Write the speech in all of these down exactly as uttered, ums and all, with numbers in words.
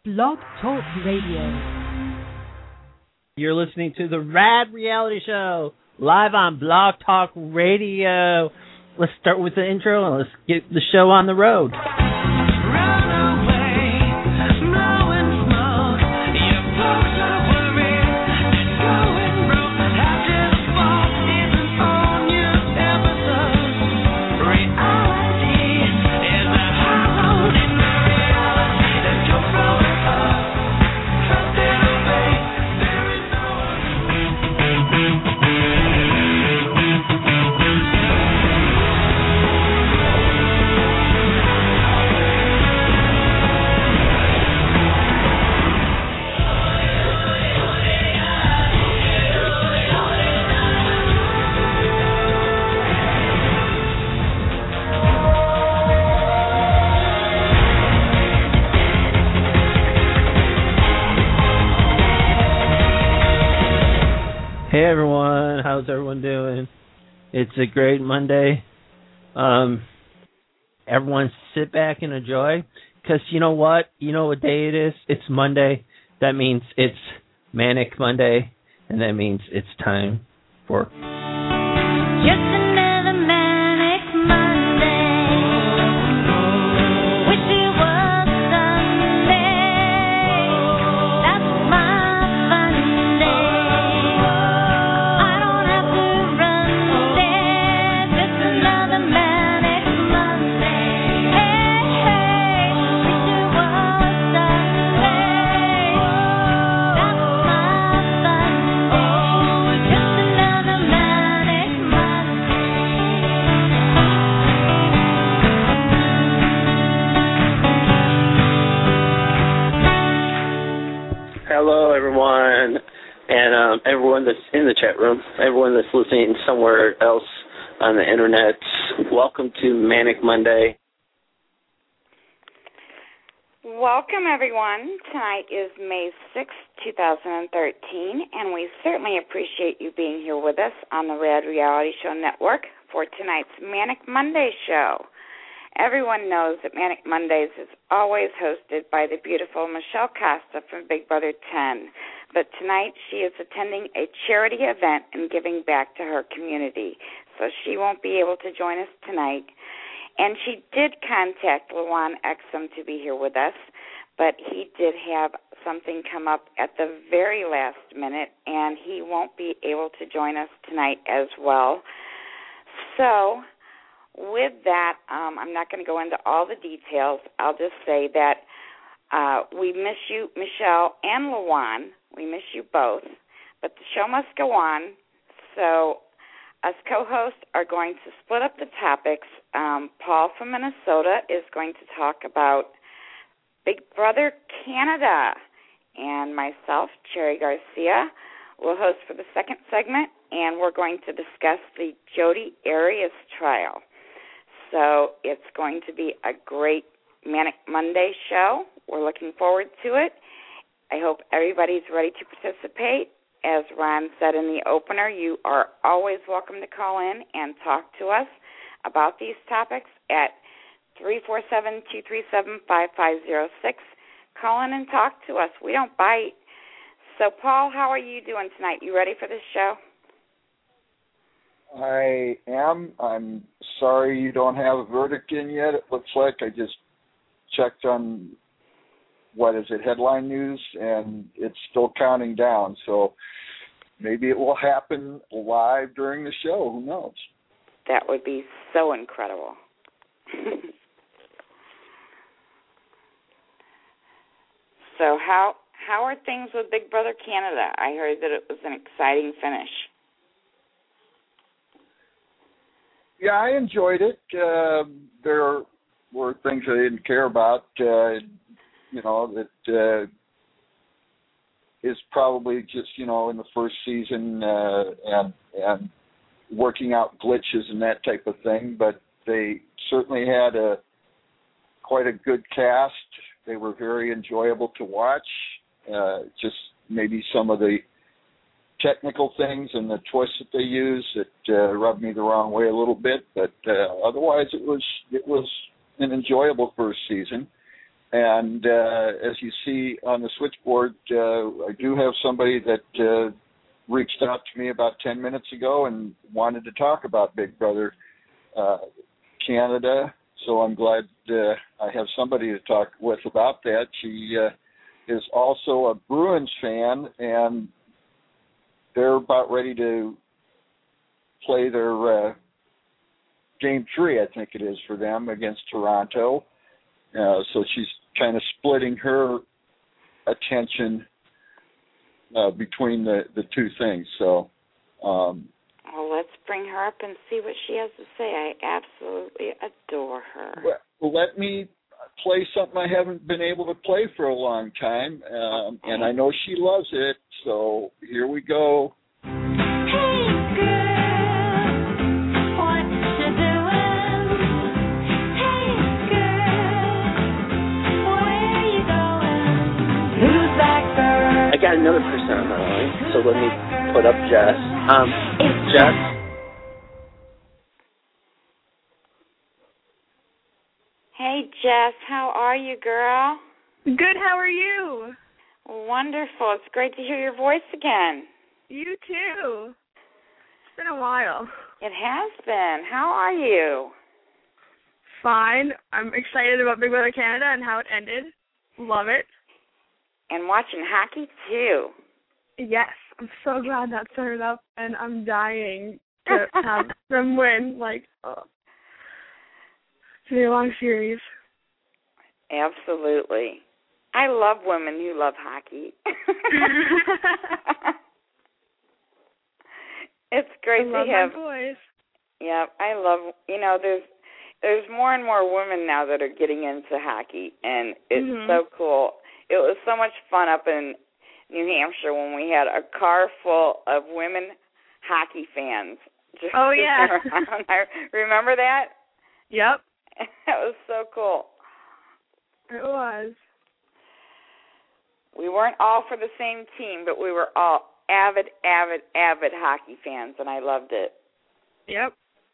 Blog Talk Radio. You're listening to the Rad Reality Show, live on Blog Talk Radio. Let's start with the intro and let's get the show on the road. Hey everyone, how's everyone doing? It's a great Monday. Um, everyone sit back and enjoy, because you know what? You know what day it is? It's Monday. That means it's Manic Monday, and that means it's time for... Just another Manic Monday. Wish it was Sunday. That's my fun day. I don't have to run there. Just another Manic Monday. Hey, hey. Wish it was Sunday. That's my fun day. Just another Manic Monday. Hello, everyone, and um, everyone that's in the chat room, everyone that's listening somewhere else on the internet. Welcome to Manic Monday. Welcome, everyone. Tonight is May sixth, twenty thirteen, and we certainly appreciate you being here with us on the Rad Reality Show Network for tonight's Manic Monday show. Everyone knows that Manic Mondays is always hosted by the beautiful Michelle Costa from Big Brother ten, but tonight she is attending a charity event and giving back to her community, so she won't be able to join us tonight. And she did contact Luan Exum to be here with us, but he did have something come up at the very last minute, and he won't be able to join us tonight as well. So with that, um, I'm not going to go into all the details. I'll just say that uh, we miss you, Michelle and Luan. We miss you both, but the show must go on. So us co-hosts are going to split up the topics. Um, Paul from Minnesota is going to talk about Big Brother Canada, and myself, Cherry Garcia, will host for the second segment, and we're going to discuss the Jodi Arias trial. So it's going to be a great Manic Monday show. We're looking forward to it. I hope everybody's ready to participate. As Ron said in the opener, you are always welcome to call in and talk to us about these topics at three four seven, two three seven, five five zero six. Call in and talk to us. We don't bite. So, Paul, how are you doing tonight? You ready for this show? I am. I'm sorry you don't have a verdict in yet. It looks like I just checked on, what is it, Headline News, and it's still counting down. So maybe it will happen live during the show. Who knows? That would be so incredible. So how how are things with Big Brother Canada? I heard that it was an exciting finish. Yeah, I enjoyed it. Uh, there were things I didn't care about, uh, you know, that uh, is probably just, you know, in the first season uh, and and working out glitches and that type of thing. But they certainly had a quite a good cast. They were very enjoyable to watch. Uh, just maybe some of the technical things and the twists that they use that uh, rubbed me the wrong way a little bit, but uh, otherwise it was it was an enjoyable first season. And uh, as you see on the switchboard, uh, I do have somebody that uh, reached out to me about ten minutes ago and wanted to talk about Big Brother uh, Canada. So I'm glad uh, I have somebody to talk with about that. She uh, is also a Bruins fan, and they're about ready to play their uh, game three, I think it is, for them against Toronto. Uh, so she's kind of splitting her attention uh, between the, the two things. So, um, well, let's bring her up and see what she has to say. I absolutely adore her. Well, let me play something I haven't been able to play for a long time, um, okay. and I know she loves it. So here we go. I got another person on the line, so let me put up Jess. Um, Jess? Hey, Jess, how are you, girl? Good, how are you? Wonderful. It's great to hear your voice again. You too. It's been a while. It has been. How are you? Fine. I'm excited about Big Brother Canada and how it ended. Love it. And watching hockey, too. Yes. I'm so glad that started up, and I'm dying to have them win. Like, oh. It's been a long series. Absolutely. I love women who love hockey. It's great I love to have. my boys. Yeah, I love. You know, there's there's more and more women now that are getting into hockey, and it's mm-hmm. so cool. It was so much fun up in New Hampshire when we had a car full of women hockey fans. Just oh yeah. around. I remember that? Yep. That was so cool. It was. We weren't all for the same team, but we were all avid, avid, avid hockey fans, and I loved it. Yep.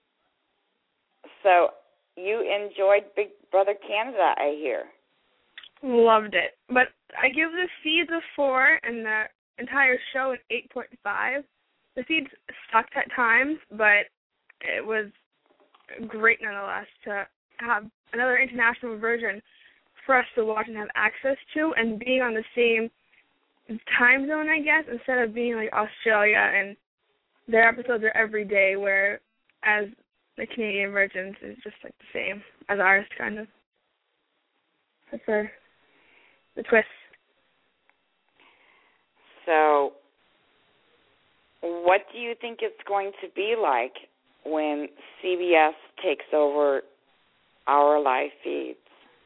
So you enjoyed Big Brother Canada, I hear. Loved it. But I give the feeds a four and the entire show an eight point five. The feeds sucked at times, but it was great nonetheless to have another international version for us to watch and have access to, and being on the same time zone, I guess, instead of being like Australia and their episodes are every day, whereas the Canadian versions is just like the same as ours, kind of. That's our, the twist. So what do you think it's going to be like when C B S takes over our live feeds?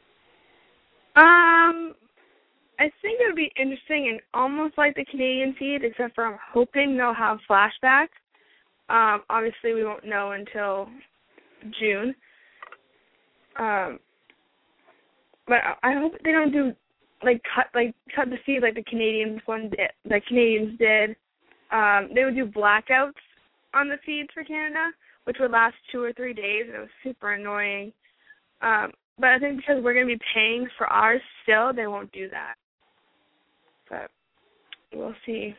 Um, I think it would be interesting and almost like the Canadian feed, except for I'm hoping they'll have flashbacks. Um, obviously, we won't know until June. Um, but I hope they don't do like cut like cut the feed like the Canadians one did. The Canadians did. Um, they would do blackouts on the feeds for Canada, which would last two or three days, and it was super annoying. Um, but I think because we're going to be paying for ours still, they won't do that. But we'll see.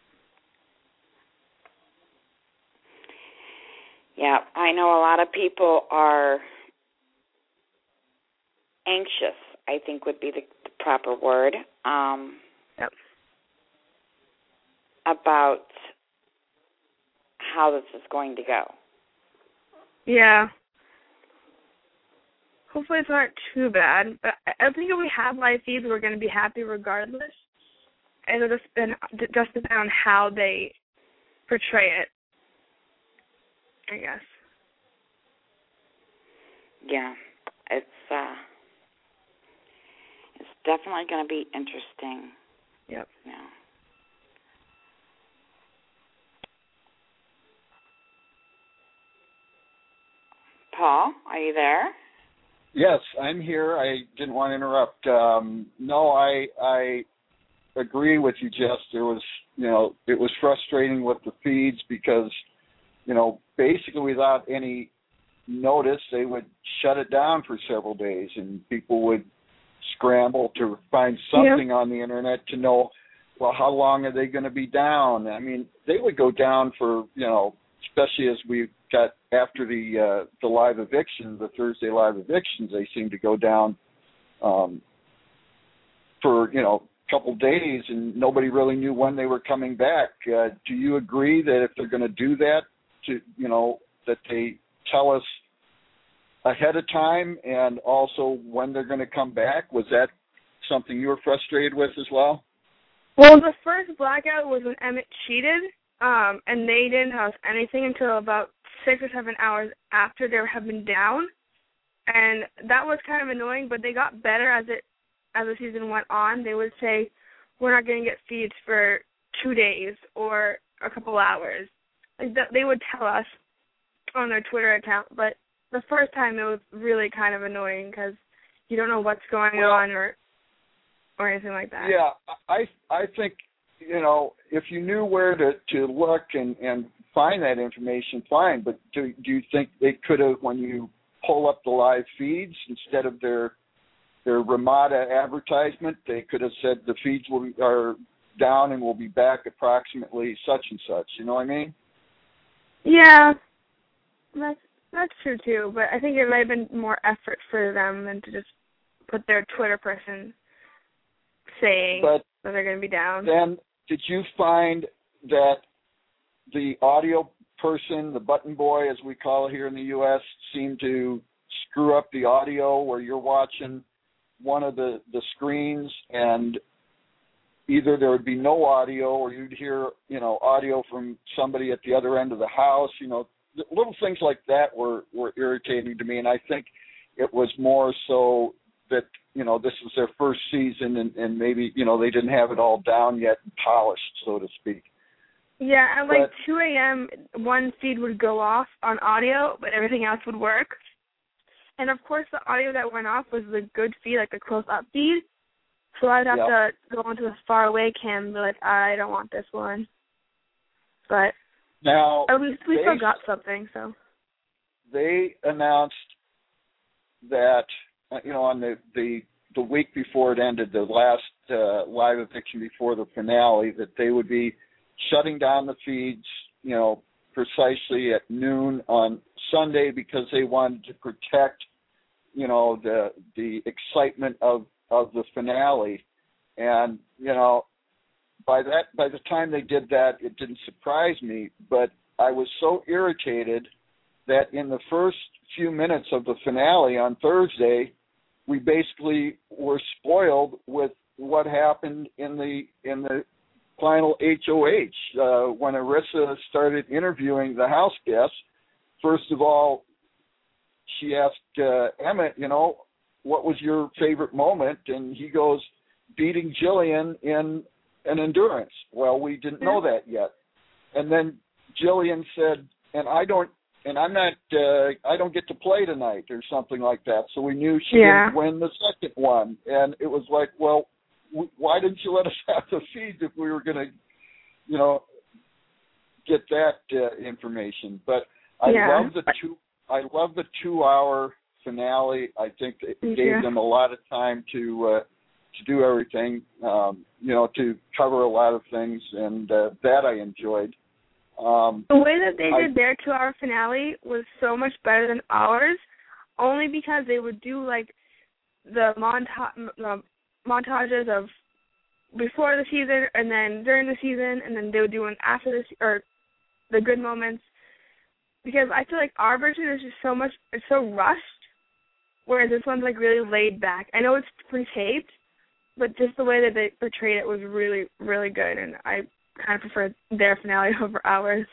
Yeah, I know a lot of people are anxious, I think would be the, the proper word, um, yep. about how this is going to go. Yeah. Hopefully it's not too bad. But I think if we have live feeds, we're going to be happy regardless. And it'll just, been, just depend on how they portray it, I guess. Yeah, it's uh, it's definitely going to be interesting. Yep. Yeah. Paul, are you there? Yes, I'm here. I didn't want to interrupt. Um, no, I I agree with you, Jess. There was, you know, it was frustrating with the feeds because, you know, basically without any notice, they would shut it down for several days, and people would scramble to find something yeah. on the internet to know, well, how long are they going to be down? I mean, they would go down for, you know, especially as we got after the uh, the live eviction, the Thursday live evictions, they seemed to go down um, for, you know, a couple days, and nobody really knew when they were coming back. Uh, do you agree that if they're going to do that, to you know, that they tell us ahead of time and also when they're going to come back? Was that something you were frustrated with as well? Well, the first blackout was when Emmett cheated, um, and they didn't tell us anything until about six or seven hours after they had been down, and that was kind of annoying. But they got better as it as the season went on. They would say, "We're not going to get feeds for two days or a couple hours." Like that, they would tell us on their Twitter account. But the first time, it was really kind of annoying because you don't know what's going well, on or. or anything like that. Yeah, I I think, you know, if you knew where to, to look and, and find that information, fine. But do, do you think they could have, when you pull up the live feeds, instead of their their Ramada advertisement, they could have said the feeds will be, are down and will be back approximately such and such. You know what I mean? Yeah, that's that's true too. But I think it might have been more effort for them than to just put their Twitter person saying but that they're going to be down. Then did you find that the audio person, the button boy as we call it here in the U S, seemed to screw up the audio where you're watching one of the, the screens and either there would be no audio or you'd hear, you know, audio from somebody at the other end of the house? You know, little things like that were, were irritating to me, and I think it was more so that, you know, this was their first season and, and maybe, you know, they didn't have it all down yet and polished, so to speak. Yeah, at like but, two a.m., one feed would go off on audio, but everything else would work. And, of course, the audio that went off was the good feed, like the close-up feed. So I'd have yeah. to go into the far-away cam and be like, I don't want this one. But now, at least we they, still got something, so. They announced that, you know, on the, the, the week before it ended, the last uh, live eviction before the finale, that they would be shutting down the feeds, you know, precisely at noon on Sunday because they wanted to protect, you know, the the excitement of, of the finale. And, you know, by that by the time they did that, it didn't surprise me, but I was so irritated that in the first few minutes of the finale on Thursday, we basically were spoiled with what happened in the in the final H O H uh, when Arisa started interviewing the house guests. First of all, she asked uh, Emmett, you know, what was your favorite moment? And he goes, beating Jillian in an endurance. Well, we didn't know that yet. And then Jillian said, and I don't, and I'm not, uh, I don't get to play tonight or something like that. So we knew she yeah. didn't win the second one. And it was like, well, w- why didn't you let us have the feeds if we were going to, you know, get that uh, information? But I yeah. love the two, I love the two-hour finale. I think it Me gave too. them a lot of time to uh, to do everything, um, you know, to cover a lot of things, and uh, that I enjoyed. Um, the way that they I, did their two-hour finale was so much better than ours, only because they would do, like, the monta- uh, montages of before the season and then during the season, and then they would do one after the se- or the good moments. Because I feel like our version is just so much, it's so rushed, whereas this one's, like, really laid back. I know it's pre-taped, but just the way that they portrayed it was really, really good, and I kind of prefer their finale over ours.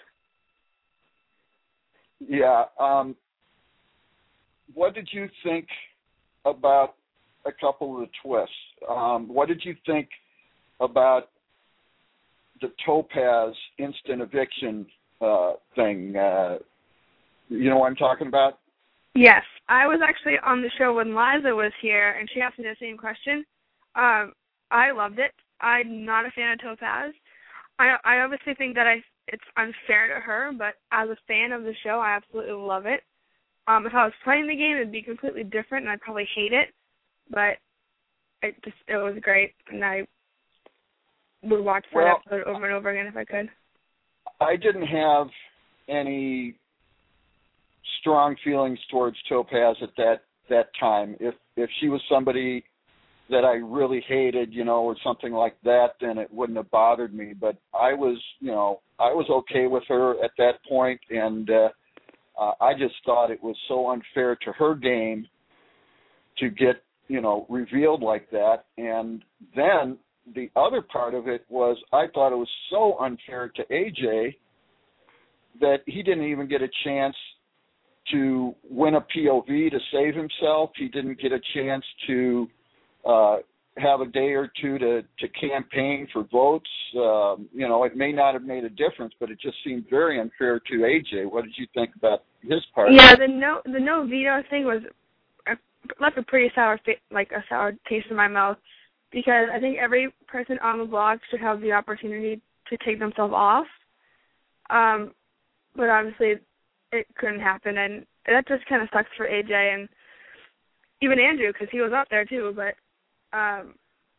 Yeah. Um, what did you think about a couple of the twists? Um, what did you think about the Topaz instant eviction uh, thing? Uh, you know what I'm talking about? Yes. I was actually on the show when Liza was here, and she asked me the same question. Um, I loved it. I'm not a fan of Topaz. I I obviously think that I it's unfair to her, but as a fan of the show, I absolutely love it. Um, if I was playing the game, it'd be completely different, and I'd probably hate it. But it just it was great, and I would watch that well, episode over and over again if I could. I didn't have any strong feelings towards Topaz at that that time. If if she was somebody that I really hated, you know, or something like that, then it wouldn't have bothered me. But I was, you know, I was okay with her at that point, and uh, uh, I just thought it was so unfair to her game to get, you know, revealed like that. And then the other part of it was I thought it was so unfair to A J that he didn't even get a chance to win a P O V to save himself. He didn't get a chance to uh, have a day or two to, to campaign for votes. Um, you know, it may not have made a difference, but it just seemed very unfair to A J. What did you think about his part? Yeah, the no the no veto thing was uh, left a pretty sour like a sour taste in my mouth, because I think every person on the block should have the opportunity to take themselves off. Um, but obviously it couldn't happen, and that just kind of sucks for A J and even Andrew, because he was up there too. But um,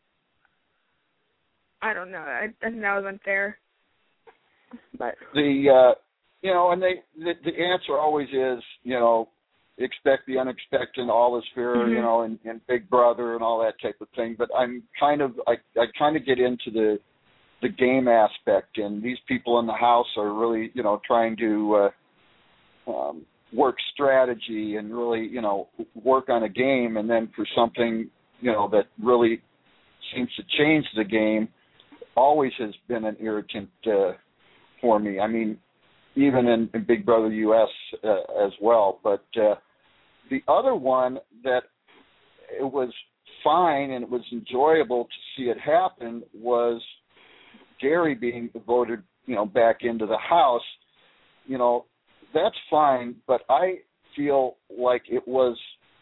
I don't know. I, I think that was unfair. But the uh, you know, and they the, the answer always is, you know, expect the unexpected, all is fair, mm-hmm. you know, and, and Big Brother and all that type of thing. But I'm kind of I I kind of get into the the game aspect, and these people in the house are really, you know, trying to uh, um, work strategy and really, you know, work on a game, and then for something, you know, that really seems to change the game always has been an irritant uh, for me. I mean, even in, in Big Brother U S uh, as well. But uh, the other one that it was fine and it was enjoyable to see it happen was Gary being voted, you know, back into the House. You know, that's fine, but I feel like it was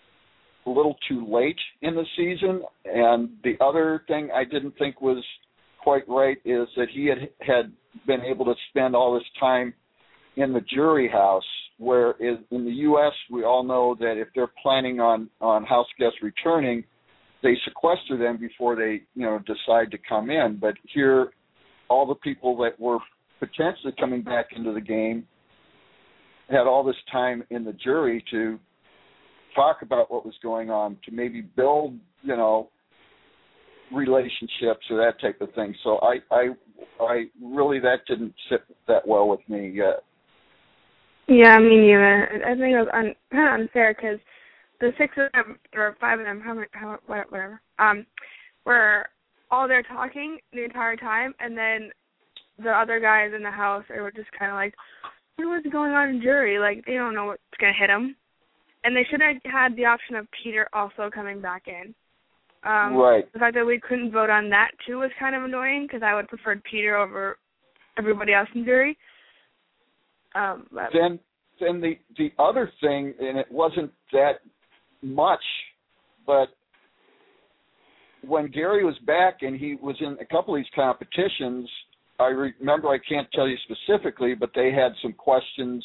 a little too late in the season. And the other thing I didn't think was quite right is that he had had been able to spend all this time in the jury house, where in the U S we all know that if they're planning on, on house guests returning, they sequester them before they, you know, decide to come in. But here, all the people that were potentially coming back into the game had all this time in the jury to talk about what was going on, to maybe build, you know, relationships or that type of thing. So I, I, I really, that didn't sit that well with me yet. Yeah, me neither. I think it was un, kind of unfair because the six of them, or five of them, how many, how, whatever, um, were all there talking the entire time, and then the other guys in the house they were just kind of like, what's going on in jury? Like, they don't know what's going to hit them. And they should have had the option of Peter also coming back in. Um, right. The fact that we couldn't vote on that, too, was kind of annoying, because I would have preferred Peter over everybody else in jury. Um, but then then the, the other thing, and it wasn't that much, but when Gary was back and he was in a couple of these competitions, I remember, I can't tell you specifically, but they had some questions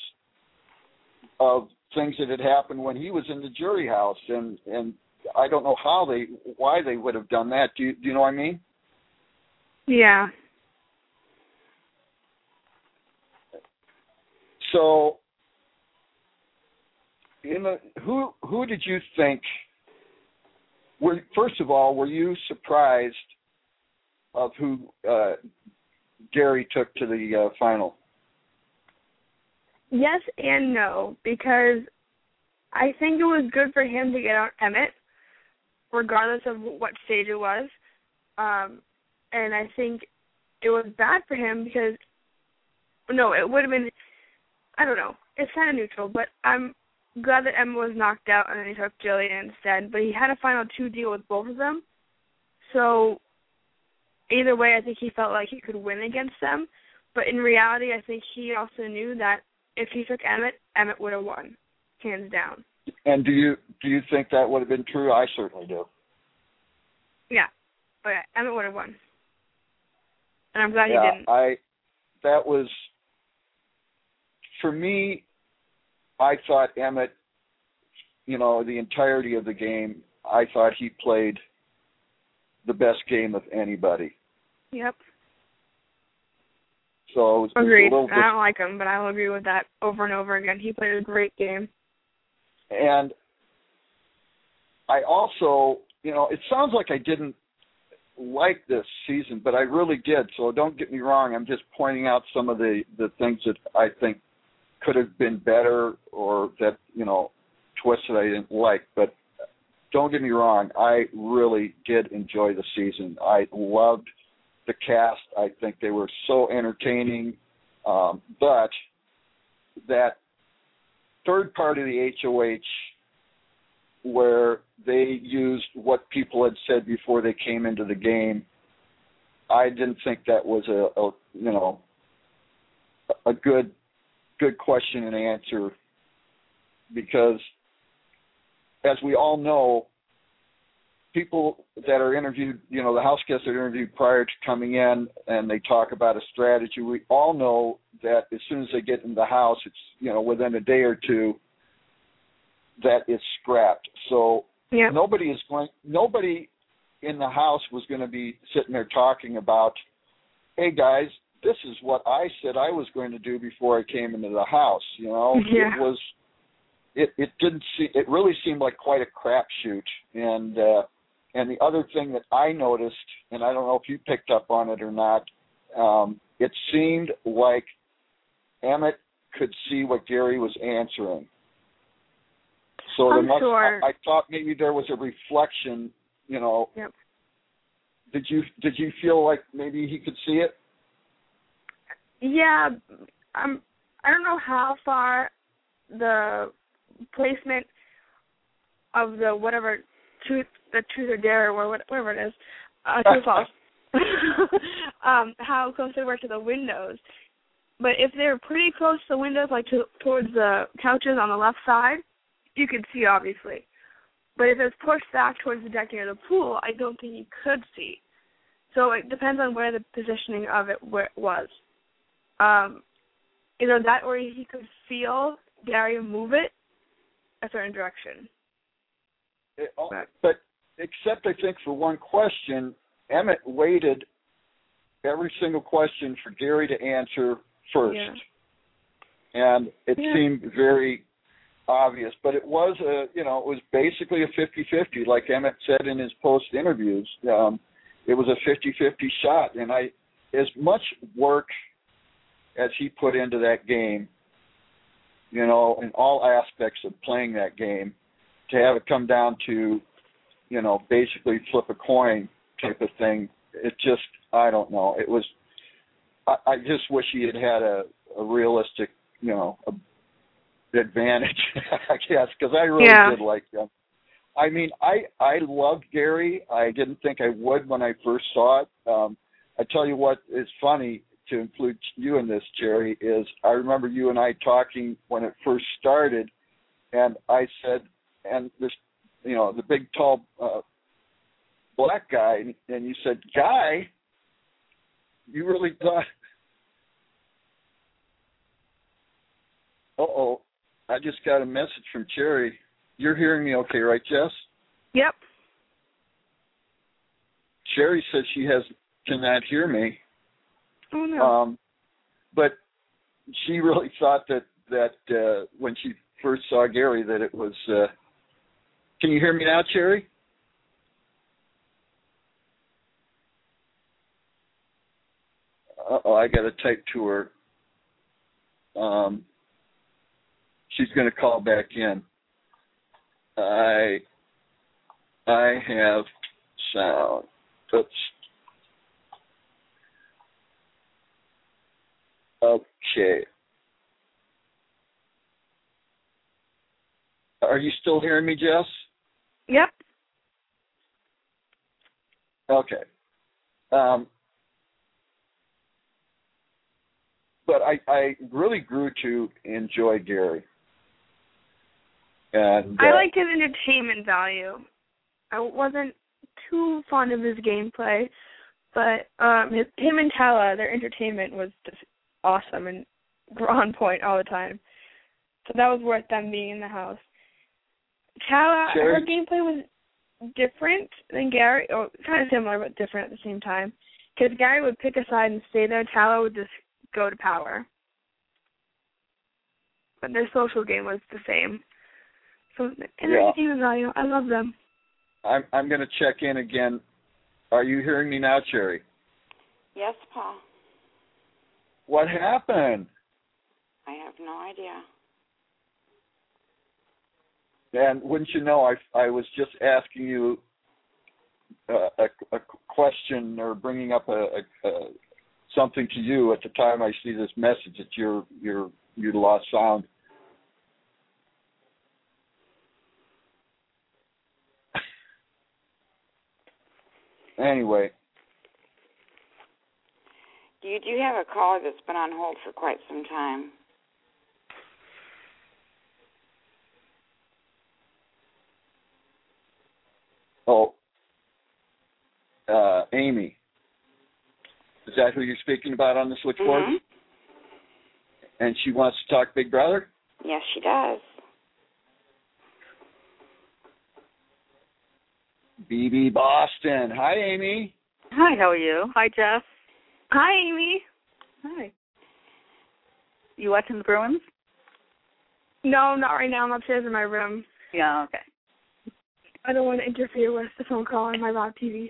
of things that had happened when he was in the jury house, and, and I don't know how they, why they would have done that. Do you, do you know what I mean? Yeah. So, in the, who who did you think? Were, first of all, were you surprised of who uh, Gary took to the uh, final? Yes and no, because I think it was good for him to get out Emmett, regardless of what stage it was. Um, and I think it was bad for him because, no, it would have been, I don't know, it's kind of neutral, but I'm glad that Emmett was knocked out and then he took Jillian instead. But he had a final two deal with both of them. So either way, I think he felt like he could win against them. But in reality, I think he also knew that if he took Emmett, Emmett would have won, hands down. And do you do you think that would have been true? I certainly do. Yeah. Oh, yeah. Emmett would have won. And I'm glad yeah, he didn't. I, that was, for me, I thought Emmett, you know, the entirety of the game, I thought he played the best game of anybody. Yep. So it was, Agreed. it was a little bit, I don't like him, but I'll agree with that over and over again. He played a great game. And I also, you know, it sounds like I didn't like this season, but I really did. So don't get me wrong. I'm just pointing out some of the, the things that I think could have been better or that, you know, twists that I didn't like. But don't get me wrong. I really did enjoy the season. I loved the cast. I think they were so entertaining. Um, but that third part of the H O H where they used what people had said before they came into the game, I didn't think that was a, a you know, a good good question and answer, because as we all know, people that are interviewed, you know, the house guests that are interviewed prior to coming in and they talk about a strategy, we all know that as soon as they get in the house, it's, you know, within a day or two, that it's scrapped. So yep. nobody is going, nobody in the house was going to be sitting there talking about, hey guys, this is what I said I was going to do before I came into the house. You know, yeah. it was, it, it didn't see, it really seemed like quite a crapshoot. And, uh, and the other thing that I noticed, and I don't know if you picked up on it or not, um, it seemed like Emmett could see what Gary was answering. So I'm there must, sure. I, I thought maybe there was a reflection, you know. Yep. Did you did you feel like maybe he could see it? Yeah, I'm. I don't know how far the placement of the whatever truth, the truth or dare, or whatever it is, uh, true or false. um, how close they were to the windows, but if they were pretty close to the windows, like to, towards the couches on the left side, you could see, obviously. But if it's pushed back towards the deck near the pool, I don't think you could see. So it depends on where the positioning of it where it was. Um, either that or he could feel Gary move it a certain direction. It, but, but except I think for one question, Emmett waited every single question for Gary to answer first. Yeah. And it yeah. seemed very obvious, but it was a, you know, it was basically a fifty-fifty, like Emmett said in his post interviews. Um, it was a fifty-fifty shot, and I, as much work as he put into that game, you know, in all aspects of playing that game, to have it come down to, you know, basically flip a coin type of thing, it just, I don't know. It was, I, I just wish he had had a, a realistic, you know, a, advantage, I guess, because I really yeah. did like him. I mean, I I loved Gary. I didn't think I would when I first saw it. Um, I tell you what is funny, to include you in this, Jerry, is I remember you and I talking when it first started, and I said, and this, you know, the big tall uh, black guy, and you said, Guy, you really thought, uh-oh, I just got a message from Jerry. You're hearing me okay, right, Jess? Yep. Jerry says she has cannot hear me. Oh, no. Um, but she really thought that, that uh, when she first saw Gary that it was... Uh, can you hear me now, Jerry? Uh-oh, I got to type to her. Um, she's going to call back in. I I have sound. Oops. Okay. Are you still hearing me, Jess? Yep. Okay. Um, but I, I really grew to enjoy Gary. And, uh, I liked his entertainment value. I wasn't too fond of his gameplay, but um, his, him and Tala, their entertainment was just awesome and on point all the time. So that was worth them being in the house. Tala, Jerry? her gameplay was different than Gary, or kind of similar but different at the same time. Because Gary would pick a side and stay there. Tallow would just go to power. But their social game was the same. So and Yeah. entertainment value, I love them. I'm I'm going to check in again. Are you hearing me now, Cherry? Yes, Paul. What happened? I have no idea. And wouldn't you know, I I was just asking you uh, a, a question or bringing up a, a, a something to you at the time I see this message that you're you're you lost sound. Anyway. You do have a caller that's been on hold for quite some time. Oh, uh, Amy. Is that who you're speaking about on the switchboard? Mm-hmm. And she wants to talk Big Brother? Yes, she does. B B Boston. Hi, Amy. Hi, how are you? Hi, Jeff. Hi, Amy. Hi. You watching the Bruins? No, not right now. I'm upstairs in my room. Yeah, okay. I don't want to interfere with the phone call on my live T V.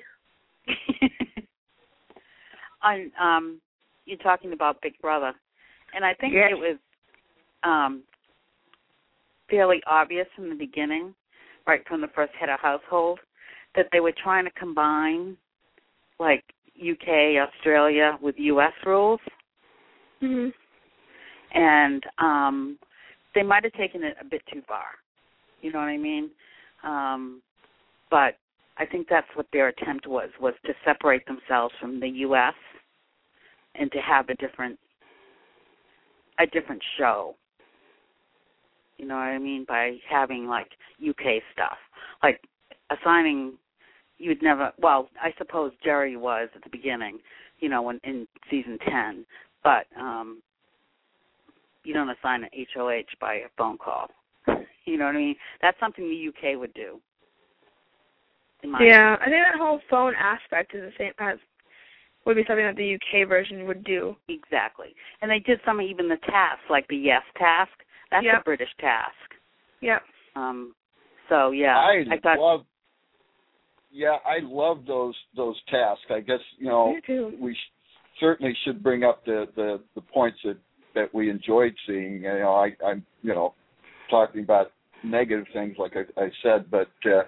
On, um, you're talking about Big Brother, and I think yes. it was um, fairly obvious from the beginning, right from the first head of household, that they were trying to combine, like, U K, Australia with U S rules. Mhm. And um, they might have taken it a bit too far. You know what I mean? Um, but I think that's what their attempt was, was to separate themselves from the U S and to have a different a different show. You know what I mean? By having, like, U K stuff. Like, assigning, you'd never, well, I suppose Jerry was at the beginning, you know, when, in season ten, but um, you don't assign an H O H by a phone call. You know what I mean? That's something the U K would do. Yeah, I think that whole phone aspect is the same as would be something that the U K version would do. Exactly. And they did some, even the tasks, like the yes task. That's yep. a British task. Yep. Um. So yeah, I, I thought. love. Yeah, I love those those tasks. I guess you know Me too. we sh- certainly should bring up the, the, the points that, that we enjoyed seeing. You know, I, I'm you know talking about negative things like I, I said, but uh,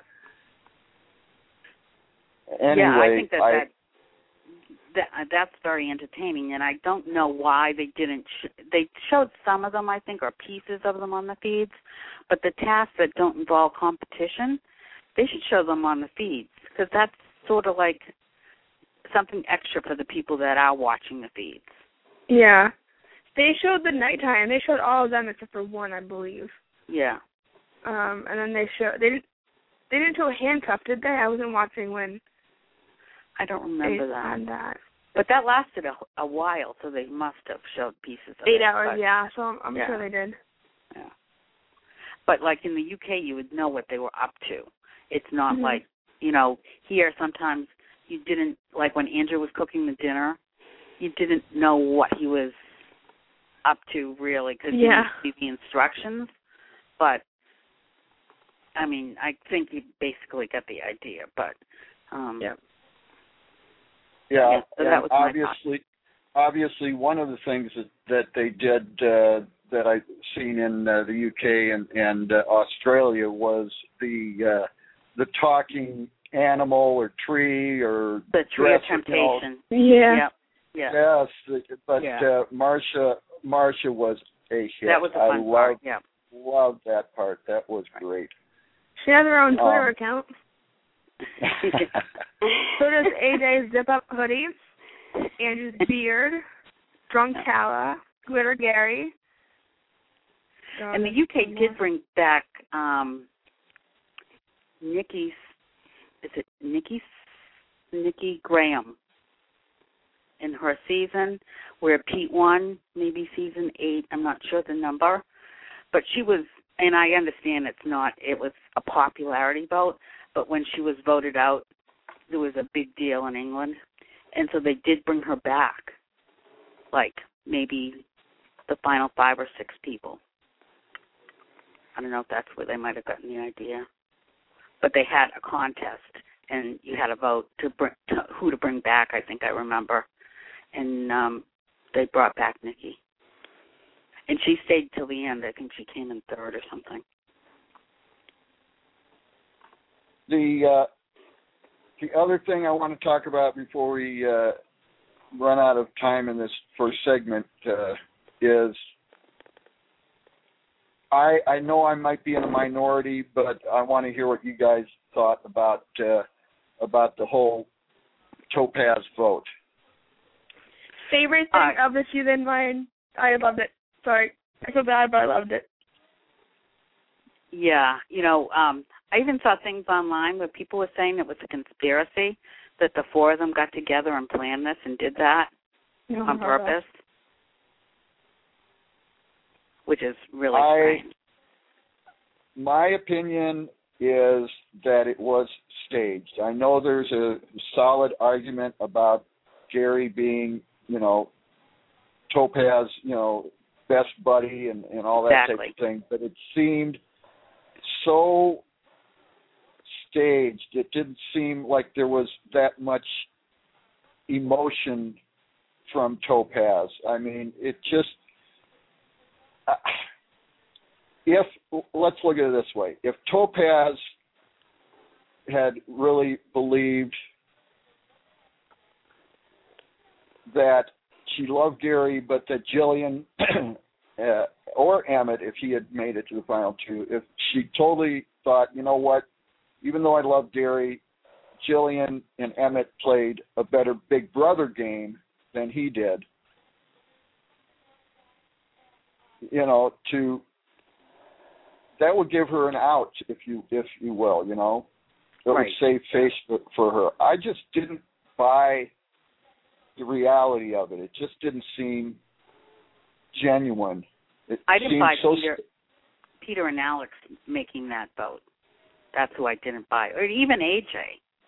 anyway, yeah, I think that, I, that that that's very entertaining, and I don't know why they didn't. Sh- they showed some of them, I think, or pieces of them on the feeds, but the tasks that don't involve competition, they should show them on the feeds, because that's sort of like something extra for the people that are watching the feeds. Yeah. They showed the nighttime. They showed all of them except for one, I believe. Yeah. Um, and then they showed they didn't they didn't show handcuffed, did they? I wasn't watching when. I don't remember they that. had that. But that lasted a, a while, so they must have showed pieces of Eight it. hours, but, yeah. So I'm, I'm yeah. sure they did. Yeah. But like in the U K, you would know what they were up to. It's not mm-hmm. like, you know, here sometimes you didn't, like when Andrew was cooking the dinner, you didn't know what he was up to really, because yeah. you didn't see the instructions. But, I mean, I think you basically got the idea. But, um, yeah. Yeah, yeah so that was obviously, obviously, one of the things that, that they did uh, that I've seen in uh, the U K and, and uh, Australia was the uh, the talking animal or tree or the tree of dress, temptation. You know. Yeah. Yep. Yeah. Yes, but yeah. uh, Marsha, Marsha was a hit. That was a I fun loved, part. Yeah. Loved that part. That was great. She has her own Twitter um, account. So does A J's Zip Up Hoodie, Andrew's Beard, Drunk Tala, Glitter Gary. Um, and the U K did bring back um, Nikki's, is it Nikki's, Nikki Graham in her season where Pete won, maybe season eight, I'm not sure the number. But she was, and I understand it's not, it was a popularity vote, but when she was voted out, there was a big deal in England, and so they did bring her back, like maybe the final five or six people. I don't know if that's where they might have gotten the idea. But they had a contest, and you had a vote to bring to who to bring back, I think I remember. And um, they brought back Nikki. And she stayed till the end. I think she came in third or something. The uh, the other thing I want to talk about before we uh, run out of time in this first segment uh, is I I know I might be in a minority, but I want to hear what you guys thought about uh, about the whole Topaz vote. Favorite thing uh, of the season, Ryan? I loved it. Sorry, I feel bad, but I loved it. Yeah, you know, um, I even saw things online where people were saying it was a conspiracy, that the four of them got together and planned this and did that no, on purpose, which is really I, strange. My opinion is that it was staged. I know there's a solid argument about Gary being, you know, Topaz, you know, best buddy and, and all that exactly. type of thing, but it seemed so staged. It didn't seem like there was that much emotion from Topaz. I mean, it just, uh, if, let's look at it this way. If Topaz had really believed that she loved Gary, but that Jillian uh, or Emmett, if he had made it to the final two, if she totally thought, you know what, even though I love Gary, Jillian and Emmett played a better Big Brother game than he did, you know, to that would give her an out, if you if you will, you know, it right. would save face for, for her. I just didn't buy the reality of it. It just didn't seem genuine. It I didn't seemed buy so Peter, st- Peter and Alex making that vote. That's who I didn't buy, or even A J.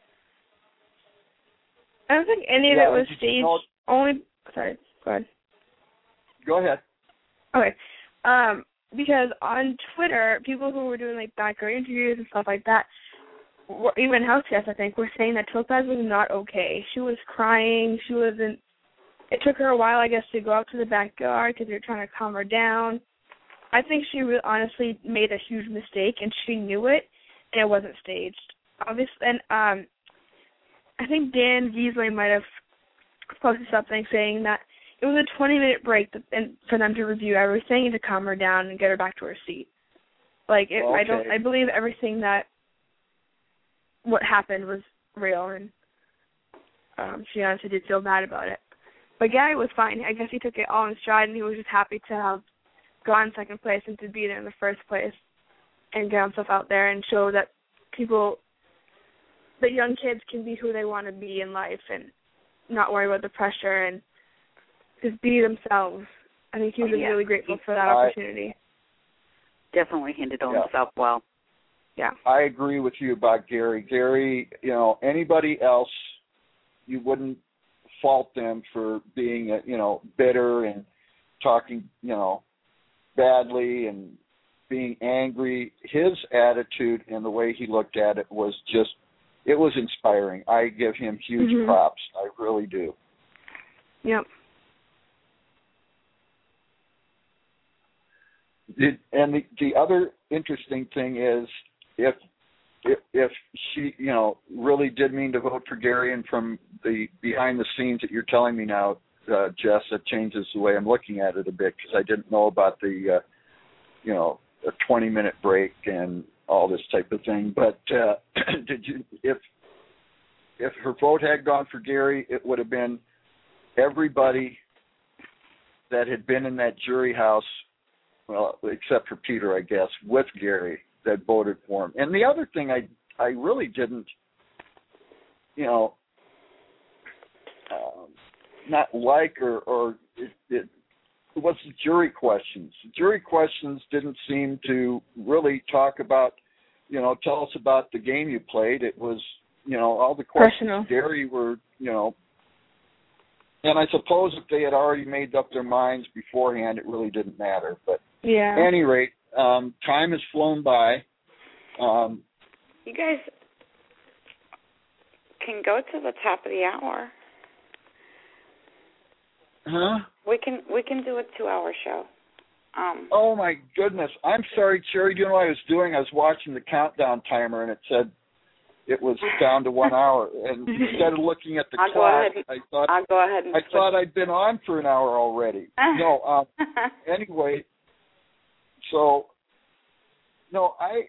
I don't think any of yeah, it was staged. You know, only, sorry, go ahead. Go ahead. Okay, um, because on Twitter, people who were doing like background interviews and stuff like that, were, even house guests, I think, were saying that Topaz was not okay. She was crying. She wasn't. It took her a while, I guess, to go out to the backyard because they were trying to calm her down. I think she really, honestly made a huge mistake, and she knew it, and it wasn't staged. Obviously, and um, I think Dan Viesley might have posted something saying that it was a twenty-minute break to, and for them to review everything and to calm her down and get her back to her seat. Like, it, okay. I don't, I believe everything that what happened was real, and um, she honestly did feel bad about it. But Gary was fine. I guess he took it all in stride, and he was just happy to have gone second place and to be there in the first place and get himself out there and show that people, that young kids can be who they want to be in life and not worry about the pressure and just be themselves. I think he was oh, yeah. really grateful for that I, opportunity. Definitely handled yeah. himself well. Yeah. I agree with you about Gary. Gary, you know, anybody else, you wouldn't fault them for being, you know, bitter and talking, you know, badly and being angry. His attitude and the way he looked at it was just, it was inspiring. I give him huge mm-hmm. props. I really do. Yep. Did, and the, the other interesting thing is if, if if she, you know, really did mean to vote for Gary, and from the behind the scenes that you're telling me now, uh, Jess, that changes the way I'm looking at it a bit, because I didn't know about the, uh, you know, a twenty minute break and all this type of thing. But uh, did you, if if her vote had gone for Gary, it would have been everybody that had been in that jury house, well, except for Peter, I guess, with Gary, that voted for him. And the other thing I I really didn't, you know, um, not like or, or it, it was the jury questions. The jury questions didn't seem to really talk about you know, tell us about the game you played. It was, you know, all the questions Personal. Gary were, you know, and I suppose if they had already made up their minds beforehand, it really didn't matter. But yeah. at any rate, um, time has flown by. Um, you guys can go to the top of the hour. Huh? We can we can do a two-hour show. Um, oh my goodness! I'm sorry, Cherry. Do you know what I was doing? I was watching the countdown timer, and it said it was down to one hour. And instead of looking at the I'll clock, and, I thought I'll go ahead and I switch. thought I'd been on for an hour already. no. Um, anyway, so no, I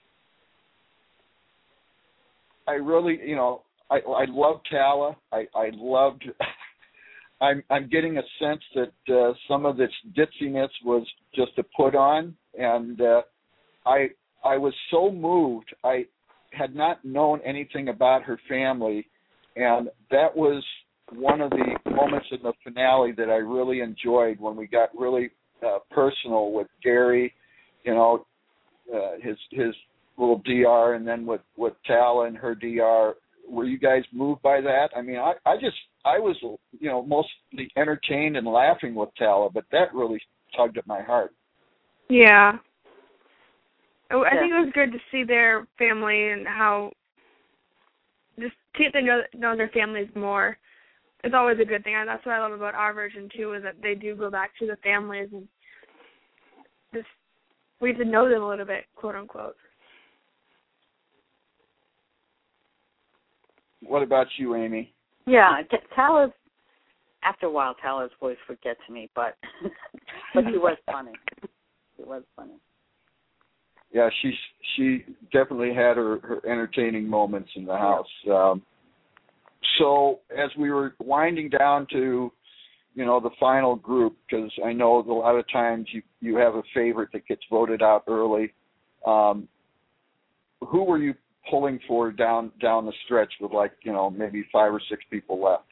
I really, you know, I I love Tala. I I loved. I'm I'm getting a sense that uh, some of this ditziness was just a put on, and uh, I I was so moved. I had not known anything about her family, and that was one of the moments in the finale that I really enjoyed when we got really uh, personal with Gary, you know, uh, his his little D R, and then with with Tala and her D R. Were you guys moved by that? I mean, I, I just, I was, you know, mostly entertained and laughing with Tala, but that really tugged at my heart. Yeah. I yeah. think it was good to see their family and how, just to get to know, know their families more. It's always a good thing. And that's what I love about our version, too, is that they do go back to the families and just, we get to know them a little bit, quote unquote. What about you, Amy? Yeah, T- Tala's, after a while, Tala's voice would get to me, but but he was funny. He was funny. Yeah, she she definitely had her, her entertaining moments in the house. Um, so as we were winding down to, you know, the final group, because I know a lot of times you, you have a favorite that gets voted out early. Um, who were you pulling for down down the stretch with, like, you know, maybe five or six people left?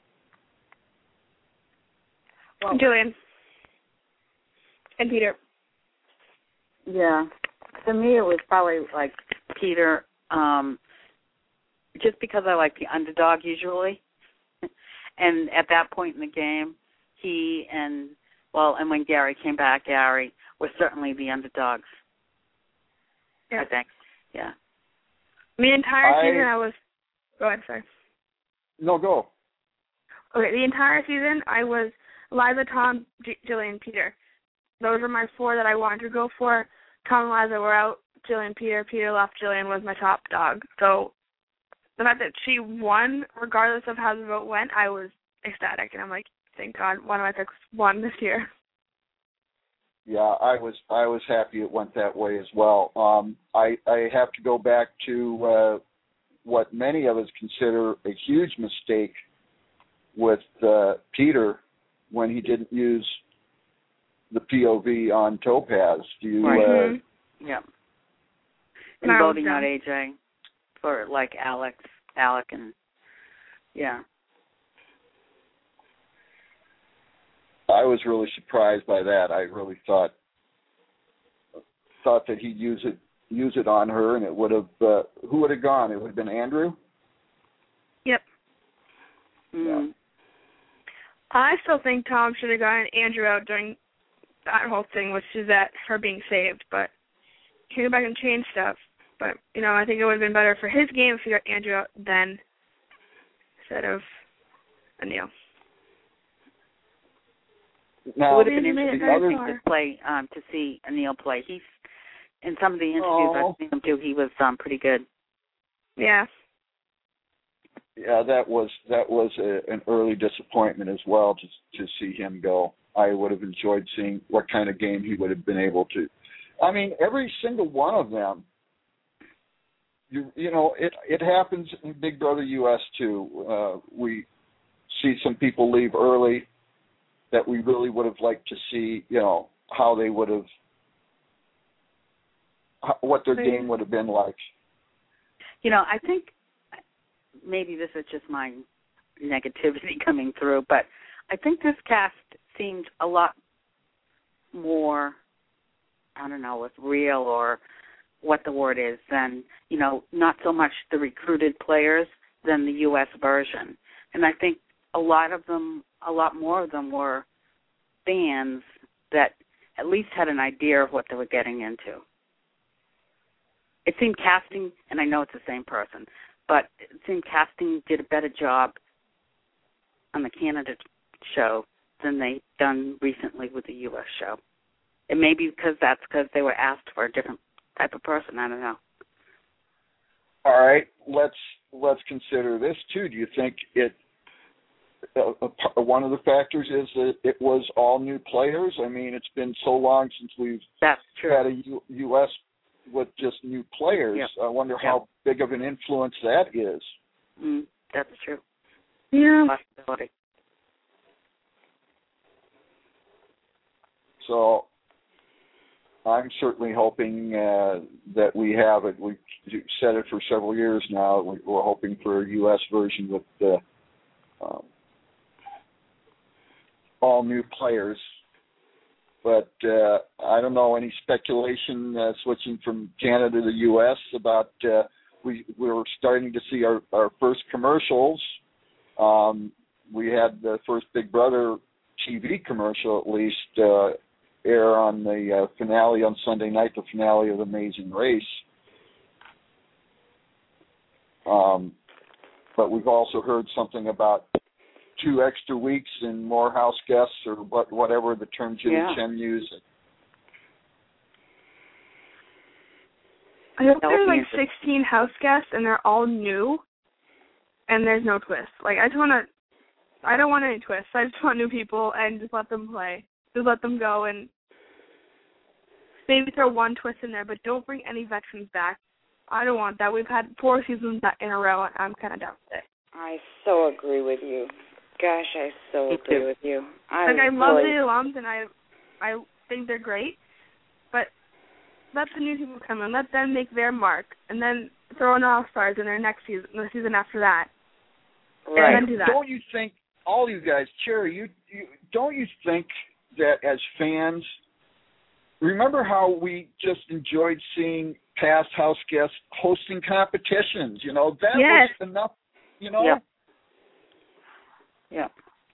Well, Julian. And Peter. Yeah. For me, it was probably, like, Peter, um, just because I like the underdog usually. And at that point in the game, he and, well, and when Gary came back, Gary was certainly the underdogs, yeah. I think. Yeah. The entire I, season I was... Go ahead, sorry. No, go. Okay, the entire season I was Liza, Tom, G- Jillian, Peter. Those were my four that I wanted to go for. Tom and Liza were out. Jillian, Peter. Peter left. Jillian was my top dog. So the fact that she won, regardless of how the vote went, I was ecstatic. And I'm like, thank God, one of my picks won this year. Yeah, I was I was happy it went that way as well. Um, I I have to go back to uh, what many of us consider a huge mistake with uh, Peter when he didn't use the P O V on Topaz. Do you? Right. Uh, yeah. And no, voting no. out A J for, like, Alex, Alec, and yeah. I was really surprised by that. I really thought thought that he'd use it use it on her, and it would have. Uh, who would have gone? It would have been Andrew. Yep. Mm. Yeah. I still think Tom should have gotten Andrew out during that whole thing, which is that her being saved, but he can go back and change stuff. But, you know, I think it would have been better for his game if he got Andrew out then instead of Anil. Now, it would have been Maybe interesting very to far. see this play, um, to see Anil play. He's, in some of the interviews Oh. I've seen him do, he was um, pretty good. Yeah. yeah, that was that was a, an early disappointment as well to to see him go. I would have enjoyed seeing what kind of game he would have been able to. I mean, every single one of them. You you know, it it happens in Big Brother U S too. Uh, we see some people leave early that we really would have liked to see, you know, how they would have, how, what their game would have been like. You know, I think maybe this is just my negativity coming through, but I think this cast seemed a lot more, I don't know, with real or what the word is than, you know, not so much the recruited players than the U S version. And I think a lot of them, a lot more of them were fans that at least had an idea of what they were getting into. It seemed casting, and I know it's the same person, but it seemed casting did a better job on the Canada show than they've done recently with the U S show. It may be because that's because they were asked for a different type of person. I don't know. All right, let's let's consider this too. Do you think it? Uh, uh, one of the factors is that it was all new players. I mean, it's been so long since we've that's true. had a U- U.S. with just new players. Yep. I wonder yep. how big of an influence that is. Mm, that's true. Yeah. Possibility. So I'm certainly hoping uh, that we have it. We've said it for several years now. We're hoping for a U S version with the um, all new players. But uh, I don't know, any speculation uh, switching from Canada to the U S about uh, we we were starting to see our, our first commercials. Um, we had the first Big Brother T V commercial, at least, uh, air on the uh, finale on Sunday night, the finale of Amazing Race. Um, but we've also heard something about two extra weeks and more house guests, or what, whatever the term Jimmy yeah. Chen used. I hope there's like sixteen house guests and they're all new, and there's no twist. Like I just want to, I don't want any twists. I just want new people and just let them play. Just let them go and maybe throw one twist in there, but don't bring any veterans back. I don't want that. We've had four seasons in a row, and I'm kind of down with it. I so agree with you. Gosh, I so Me agree too. with you. I like I really... love the alums, and I, I think they're great, but let the new people come in. Let them make their mark, and then throw in all stars in their next season, the season after that, Right. and then do that. Don't you think, all you guys, Cherry, you, you don't you think that as fans, remember how we just enjoyed seeing past house guests hosting competitions? You know, that yes. was enough, you know? Yep. Yep.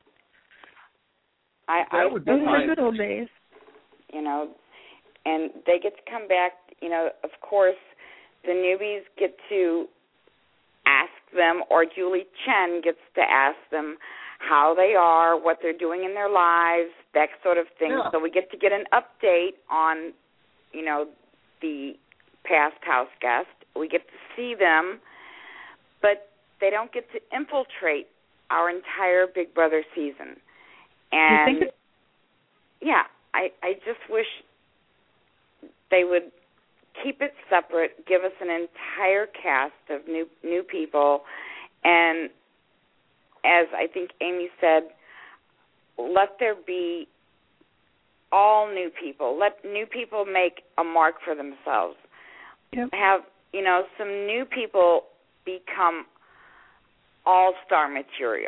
I, That I would be Those were nice. the good old days. You know, and they get to come back, you know, of course, the newbies get to ask them, or Julie Chen gets to ask them how they are, what they're doing in their lives, that sort of thing. Yeah. So we get to get an update on, you know, the past house guest. We get to see them, but they don't get to infiltrate our entire Big Brother season. And you think it- yeah, I, I just wish they would keep it separate, give us an entire cast of new new people, and as I think Amy said, let there be all new people. Let new people make a mark for themselves. Yep. Have, you know, some new people become all-star material.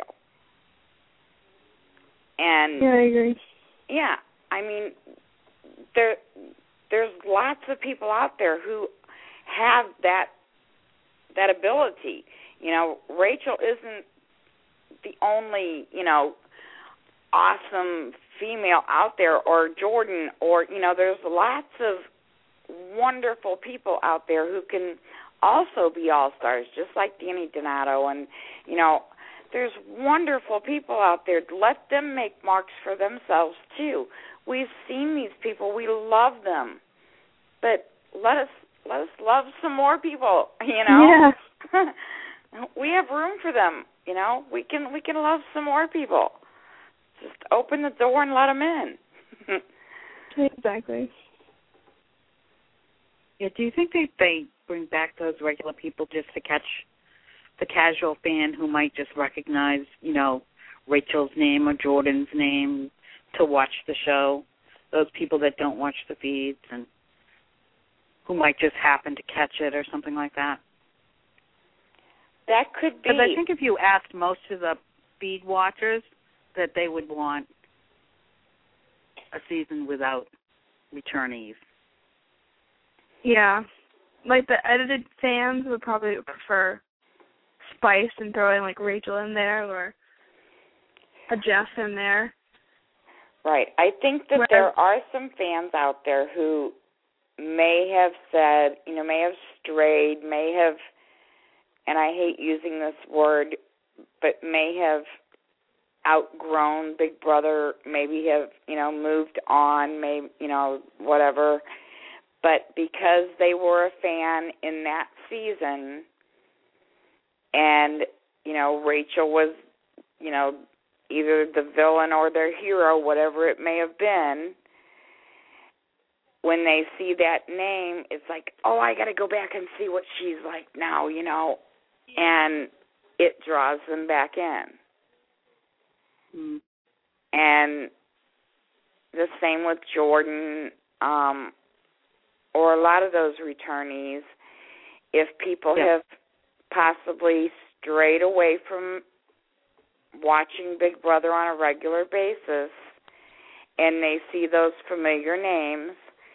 And Yeah, I agree. yeah, I mean, there there's lots of people out there who have that that ability. You know, Rachel isn't the only, you know, awesome female out there, or Jordan, or, you know, there's lots of wonderful people out there who can also be all-stars, just like Danny Donato. And, you know, there's wonderful people out there. Let them make marks for themselves, too. We've seen these people. We love them. But let us let us love some more people, you know? Yeah. We have room for them, you know? We can we can love some more people. Just open the door and let them in. Exactly. Yeah, do you think they, they bring back those regular people just to catch the casual fan who might just recognize, you know, Rachel's name or Jordan's name to watch the show? Those people that don't watch the feeds and who might just happen to catch it or something like that? That could be. Because I think if you asked most of the feed watchers, that they would want a season without returnees. Yeah. like the edited fans would probably prefer Spice and throw in like Rachel in there or a Jeff in there. Right. I think that Whereas, there are some fans out there who may have said, you know, may have strayed, may have, and I hate using this word, but may have outgrown Big Brother, maybe have, you know, moved on, maybe, you know, whatever. But because they were a fan in that season and, you know, Rachel was, you know, either the villain or their hero, whatever it may have been, when they see that name, it's like, oh, I got to go back and see what she's like now, you know, and it draws them back in. Mm. And the same with Jordan, um, or a lot of those returnees. If people yeah. have possibly strayed away from watching Big Brother on a regular basis and they see those familiar names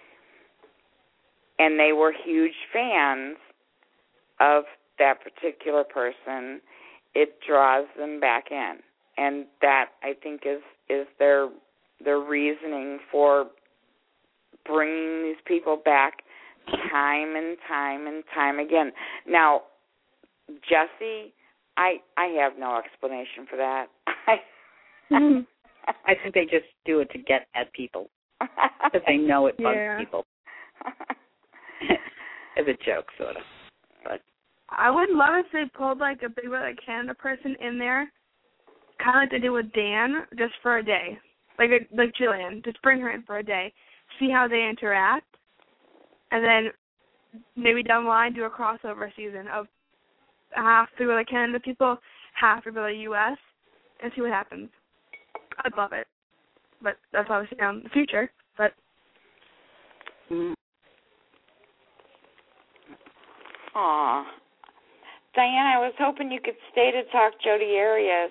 and they were huge fans of that particular person, it draws them back in. And that, I think, is, is their their reasoning for bringing these people back time and time and time again. Now, Jesse, I I have no explanation for that. mm-hmm. I think they just do it to get at people because they know it bugs yeah. people. As a joke, sort of. But I would love if they pulled like a Big Brother Canada person in there, kind of like they did with Dan, just for a day, like a, like Jillian. Just bring her in for a day, see how they interact, and then maybe down the line do a crossover season of half Big Brother Canada people, half Big Brother U S, and see what happens. I'd love it, but that's obviously down in the future. But mm. Aw. Diane, I was hoping you could stay to talk Jodi Arias.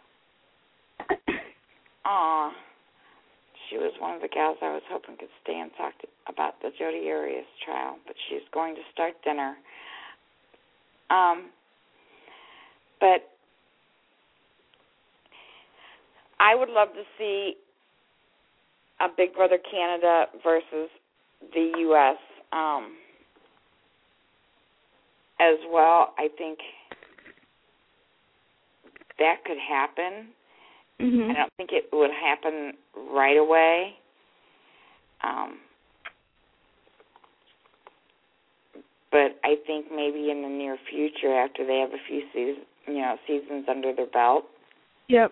Aw. She was one of the gals I was hoping could stay and talk to, about the Jodi Arias trial, but she's going to start dinner. Um, but I would love to see a Big Brother Canada versus the U S Um, as well. I think that could happen. mm-hmm. I don't think it would happen right away. Um, but I think maybe in the near future, after they have a few seasons, you know, seasons under their belt. Yep.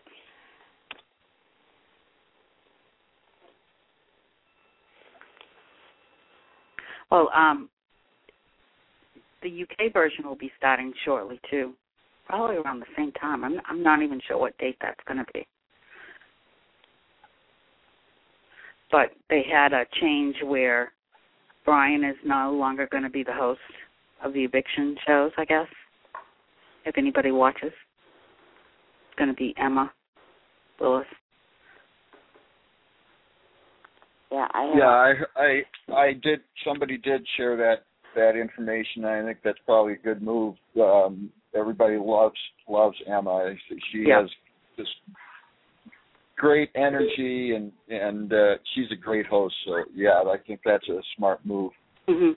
Well, um, the U K version will be starting shortly too, probably around the same time. I'm I'm not even sure what date that's going to be. But they had a change where Brian is no longer going to be the host of the eviction shows, I guess, if anybody watches. It's going to be Emma Lewis. Yeah, I yeah, I, I, I did. Somebody did share that that information. I think that's probably a good move. Um, everybody loves loves Emma. She yeah. has this great energy, and and uh, she's a great host. So yeah, I think that's a smart move. Mm-hmm.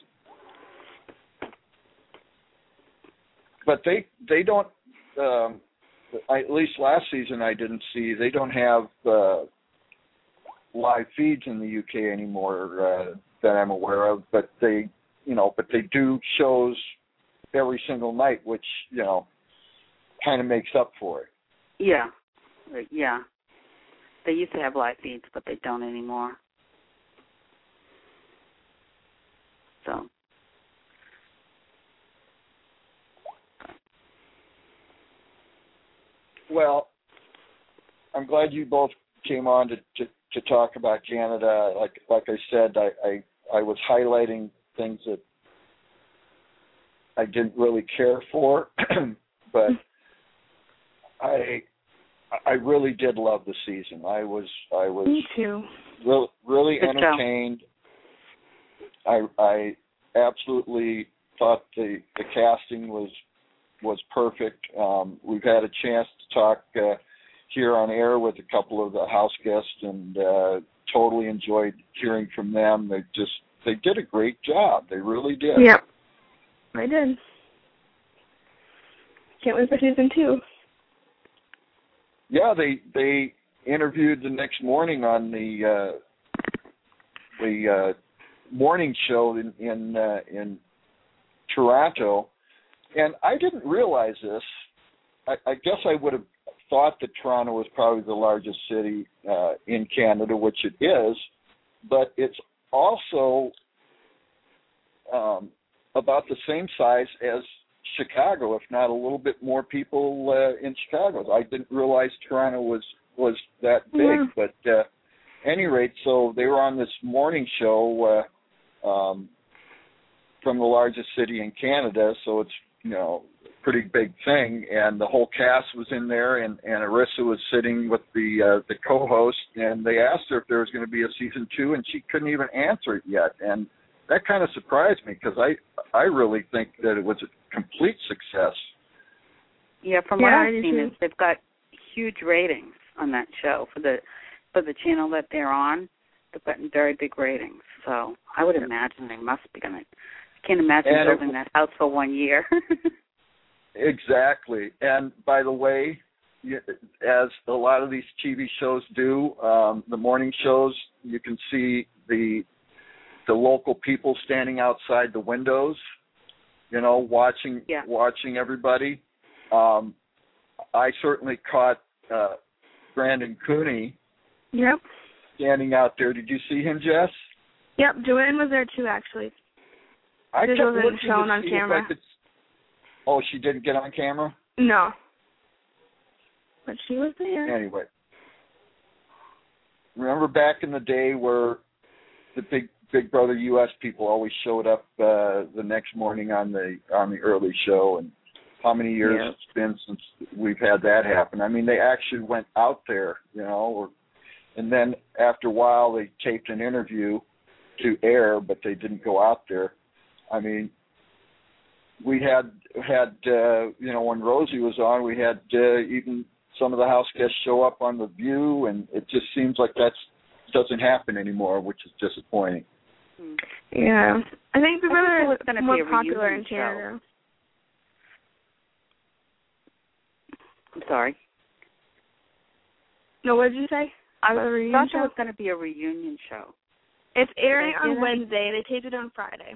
But they they don't. Um, I, at least last season, I didn't see. They don't have uh, live feeds in the U K anymore uh, that I'm aware of. But they, you know, but they do shows every single night, which you know kind of makes up for it. Yeah, yeah. They used to have live feeds, but they don't anymore. So. Well, I'm glad you both came on to, to, to talk about Canada. Like like I said, I, I, I was highlighting things that I didn't really care for, but I I really did love the season. I was I was Me too. Really, really Good entertained. I I absolutely thought the, the casting was was perfect. Um, we've had a chance to talk uh, here on air with a couple of the house guests, and uh, totally enjoyed hearing from them. They just they did a great job. They really did. Yep, I did. Can't wait for season two. Yeah, they they interviewed the next morning on the uh, the uh, morning show in in, uh, in Toronto, and I didn't realize this. I, I guess I would have thought that Toronto was probably the largest city uh, in Canada, which it is, but it's also um, about the same size as Chicago, if not a little bit more people uh, in Chicago. I didn't realize Toronto was was that big, yeah. but uh, any rate, so they were on this morning show uh, um, from the largest city in Canada, so it's, you know, a pretty big thing, and the whole cast was in there, and, and Arissa was sitting with the uh, the co-host, and they asked her if there was going to be a season two, and she couldn't even answer it yet, and that kind of surprised me, because I, I really think that it was a complete success. Yeah, from yeah, what I've seen, is they've got huge ratings on that show for the for the channel that they're on. They've gotten very big ratings, so I would imagine they must be going to. I can't imagine and building it, that house for one year. Exactly, and by the way, as a lot of these T V shows do, um, the morning shows, you can see the the local people standing outside the windows, you know, watching yeah. watching everybody. Um, I certainly caught uh, Brandon Cooney Yep. standing out there. Did you see him, Jess? Yep, Joanne was there too, actually. I This kept wasn't looking shown to on see if camera. I could... Oh, she didn't get on camera? No. But she was there. Anyway. Remember back in the day where the big Big Brother U S people always showed up uh, the next morning on the on the early show, and how many years yeah. it's been since we've had that happen. I mean, they actually went out there, you know, or, and then after a while they taped an interview to air, but they didn't go out there. I mean, we had had uh, you know, when Rosie was on, we had uh, even some of the house guests show up on The View, and it just seems like that doesn't happen anymore, which is disappointing. Yeah, I think Big Brother was is more popular in Canada. I'm sorry. No, what did you say? I was thought it was going to be a reunion show. It's airing on that? Wednesday. They taped it on Friday.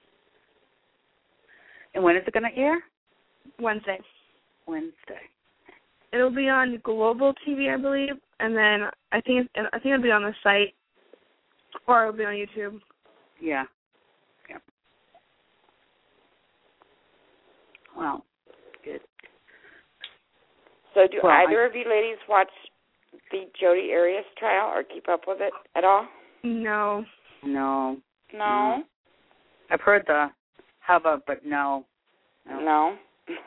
And when is it going to air? Wednesday. Wednesday. It'll be on Global T V, I believe, and then I think it's, I think it'll be on the site, or it'll be on YouTube. Yeah. Yeah. Well, good. So do well, either I, of you ladies watch the Jodi Arias trial or keep up with it at all? No. No. No? I've heard the hubbub, but no. No. no.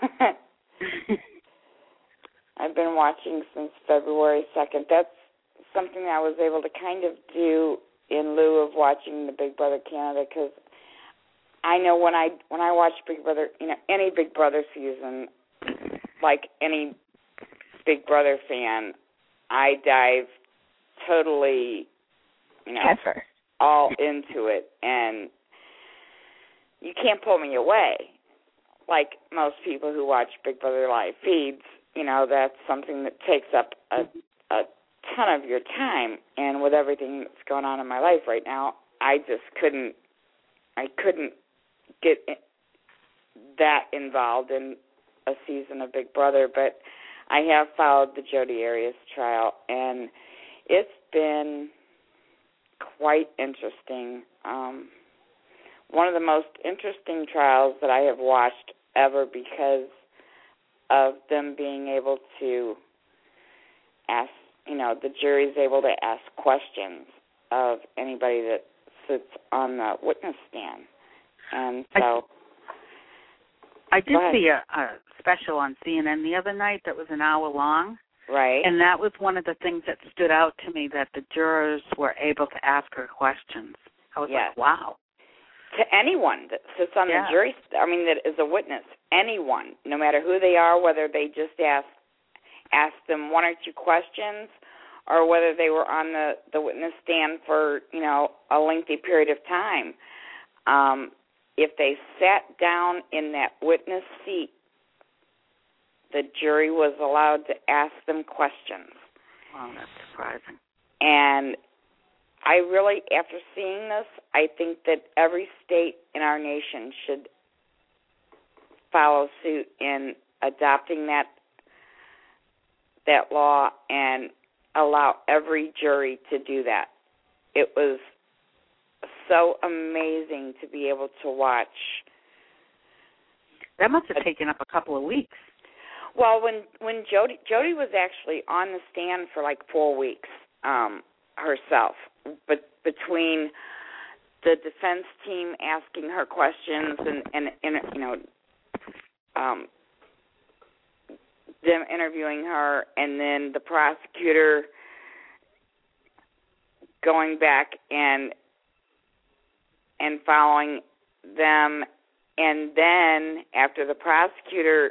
I've been watching since February second. That's something I was able to kind of do in lieu of watching the Big Brother Canada, because I know when I when I watch Big Brother, you know, any Big Brother season, like any Big Brother fan, I dive totally, you know, Effort. all into it, and you can't pull me away. Like most people who watch Big Brother live feeds, you know, that's something that takes up a, a ton of your time, and with everything that's going on in my life right now, I just couldn't, I couldn't get that involved in a season of Big Brother, but I have followed the Jodi Arias trial, and it's been quite interesting. Um, one of the most interesting trials that I have watched ever, because of them being able to ask, you know, the jury's able to ask questions of anybody that sits on the witness stand. And so... I, I did see a, a special on C N N the other night that was an hour long. Right. And that was one of the things that stood out to me, that the jurors were able to ask her questions. I was yes. like, wow. to anyone that sits on yeah. the jury. I mean, that is a witness. Anyone, no matter who they are, whether they just ask ask them one or two questions, or whether they were on the, the witness stand for, you know, a lengthy period of time. Um, if they sat down in that witness seat, the jury was allowed to ask them questions. Wow, that's surprising. And I really, after seeing this, I think that every state in our nation should follow suit in adopting that that law and allow every jury to do that. It was so amazing to be able to watch. That must have taken up a couple of weeks. Well, when when Jody Jody was actually on the stand for like four weeks um, herself, but between the defense team asking her questions and and, and you know um, them interviewing her, and then the prosecutor going back and and following them, and then after the prosecutor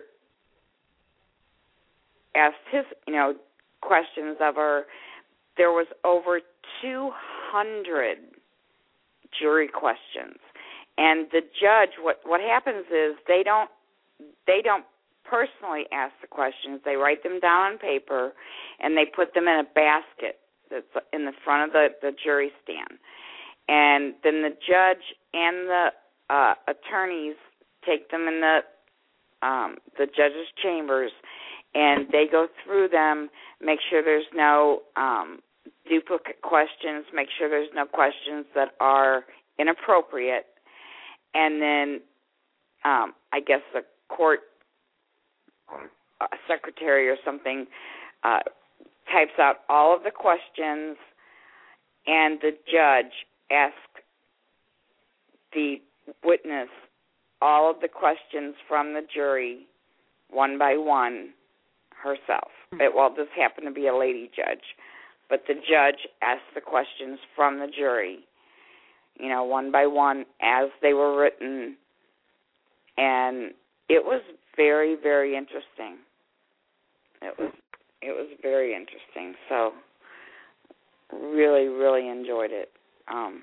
asked his, you know, questions of her, there was over two hundred jury questions. And the judge, what what happens is they don't they don't personally ask the questions. They write them down on paper, and they put them in a basket that's in the front of the, the jury stand. And then the judge and the uh, attorneys take them in the um, the judge's chambers, and they go through them, make sure there's no um, duplicate questions, make sure there's no questions that are inappropriate, and then um, I guess the court uh, secretary or something uh, types out all of the questions, and the judge asks the witness all of the questions from the jury one by one herself. It, well, this happened to be a lady judge, but the judge asked the questions from the jury, you know, one by one as they were written, and it was very, very interesting. It was it was very interesting. So really, really enjoyed it. Um,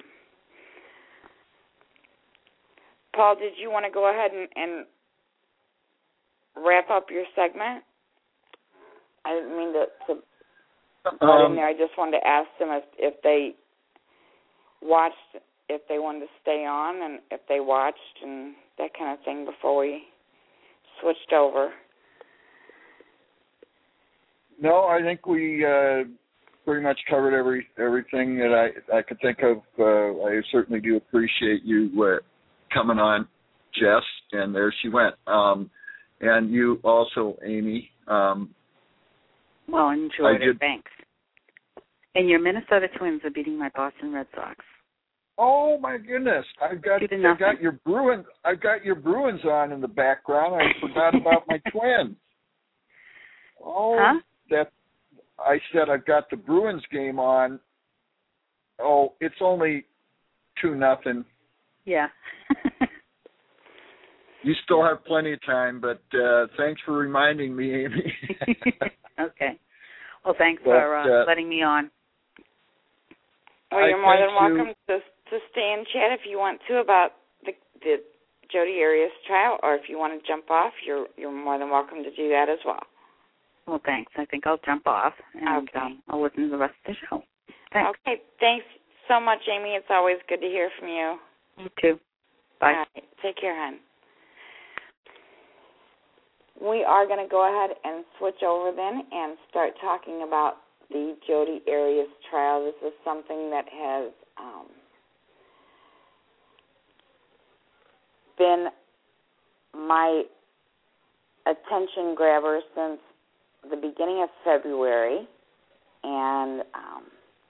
Paul, did you want to go ahead and, and wrap up your segment? I didn't mean to, to put um, in there. I just wanted to ask them if, if they watched, if they wanted to stay on, and if they watched and that kind of thing before we switched over. No, I think we uh, pretty much covered every everything that I, I could think of. Uh, I certainly do appreciate you uh, coming on, Jess, and there she went. Um, and you also, Amy. Um, well, enjoyed it. Thanks. And your Minnesota Twins are beating my Boston Red Sox. Oh my goodness! I've got I've got your Bruins I've got your Bruins on in the background. I forgot about my Twins. Oh, huh? that I said I've got the Bruins game on. Oh, it's only two nothing. Yeah. You still have plenty of time, but uh, thanks for reminding me, Amy. Okay. Well, thanks but, for uh, uh, letting me on. Well, you're more than you. welcome to to stay and chat if you want to about the, the Jodi Arias trial, or if you want to jump off, you're you're more than welcome to do that as well. Well, thanks. I think I'll jump off, and okay. um, I'll listen to the rest of the show. Thanks. Okay. Thanks so much, Amy. It's always good to hear from you. You too. Bye. All right. Take care, hon. We are going to go ahead and switch over then and start talking about the Jodi Arias trial. This is something that has um, been my attention grabber since the beginning of February, and um,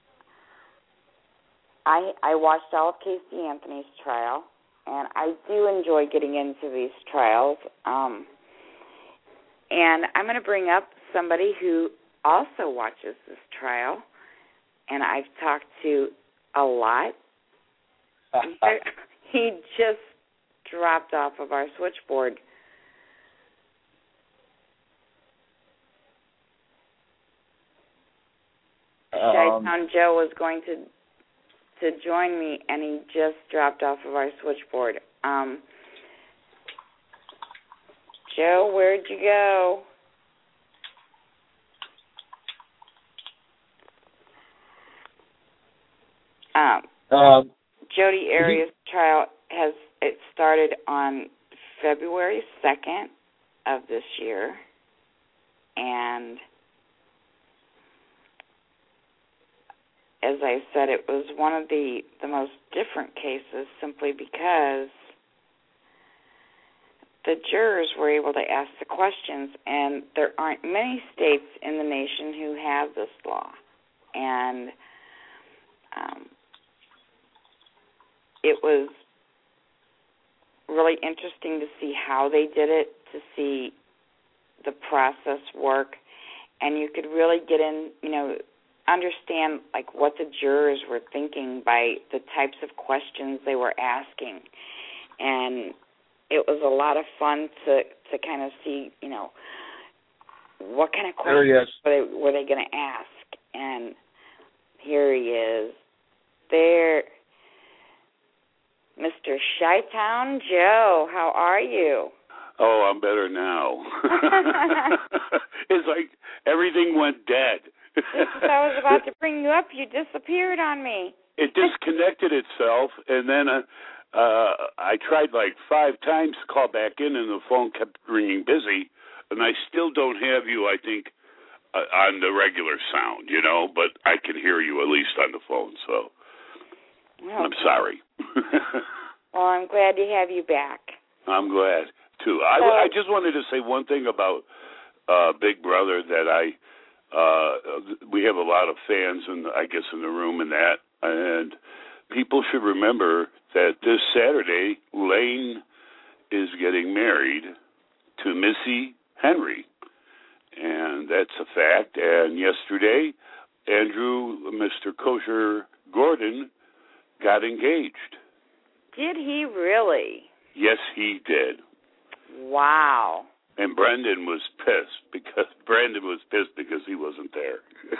I, I watched all of Casey Anthony's trial, and I do enjoy getting into these trials. Um, and I'm going to bring up somebody who also watches this trial, and I've talked to a lot. he just dropped off of our switchboard. Um, Chi-Town Joe was going to to join me, and he just dropped off of our switchboard. Um, Joe, where'd you go? Um, um, Jody Arias' trial has it started on February second of this year, and as I said, it was one of the, the most different cases simply because the jurors were able to ask the questions, and there aren't many states in the nation who have this law. And um, it was really interesting to see how they did it, to see the process work, and you could really get in, you know, understand like what the jurors were thinking by the types of questions they were asking. And it was a lot of fun to to kind of see, you know, what kind of questions were they, were they going to ask. And here he is. There, Mister Chi-Town Joe, how are you? Oh, I'm better now. It's like everything went dead. Just as I was about to bring you up, you disappeared on me. It disconnected itself, and then uh, uh, I tried like five times to call back in, and the phone kept ringing busy, and I still don't have you, I think, uh, on the regular sound, you know, but I can hear you at least on the phone, so well, I'm sorry. Well, I'm glad to have you back. I'm glad, too. I, so, I just wanted to say one thing about uh, Big Brother that I... Uh, we have a lot of fans, in the, I guess, in the room and that, and people should remember that this Saturday, Lane is getting married to Missy Henry, and that's a fact. And yesterday, Andrew, Mister Kosher Gordon, got engaged. Did he really? Yes, he did. Wow. And Brendan was pissed because Brandon was pissed because he wasn't there.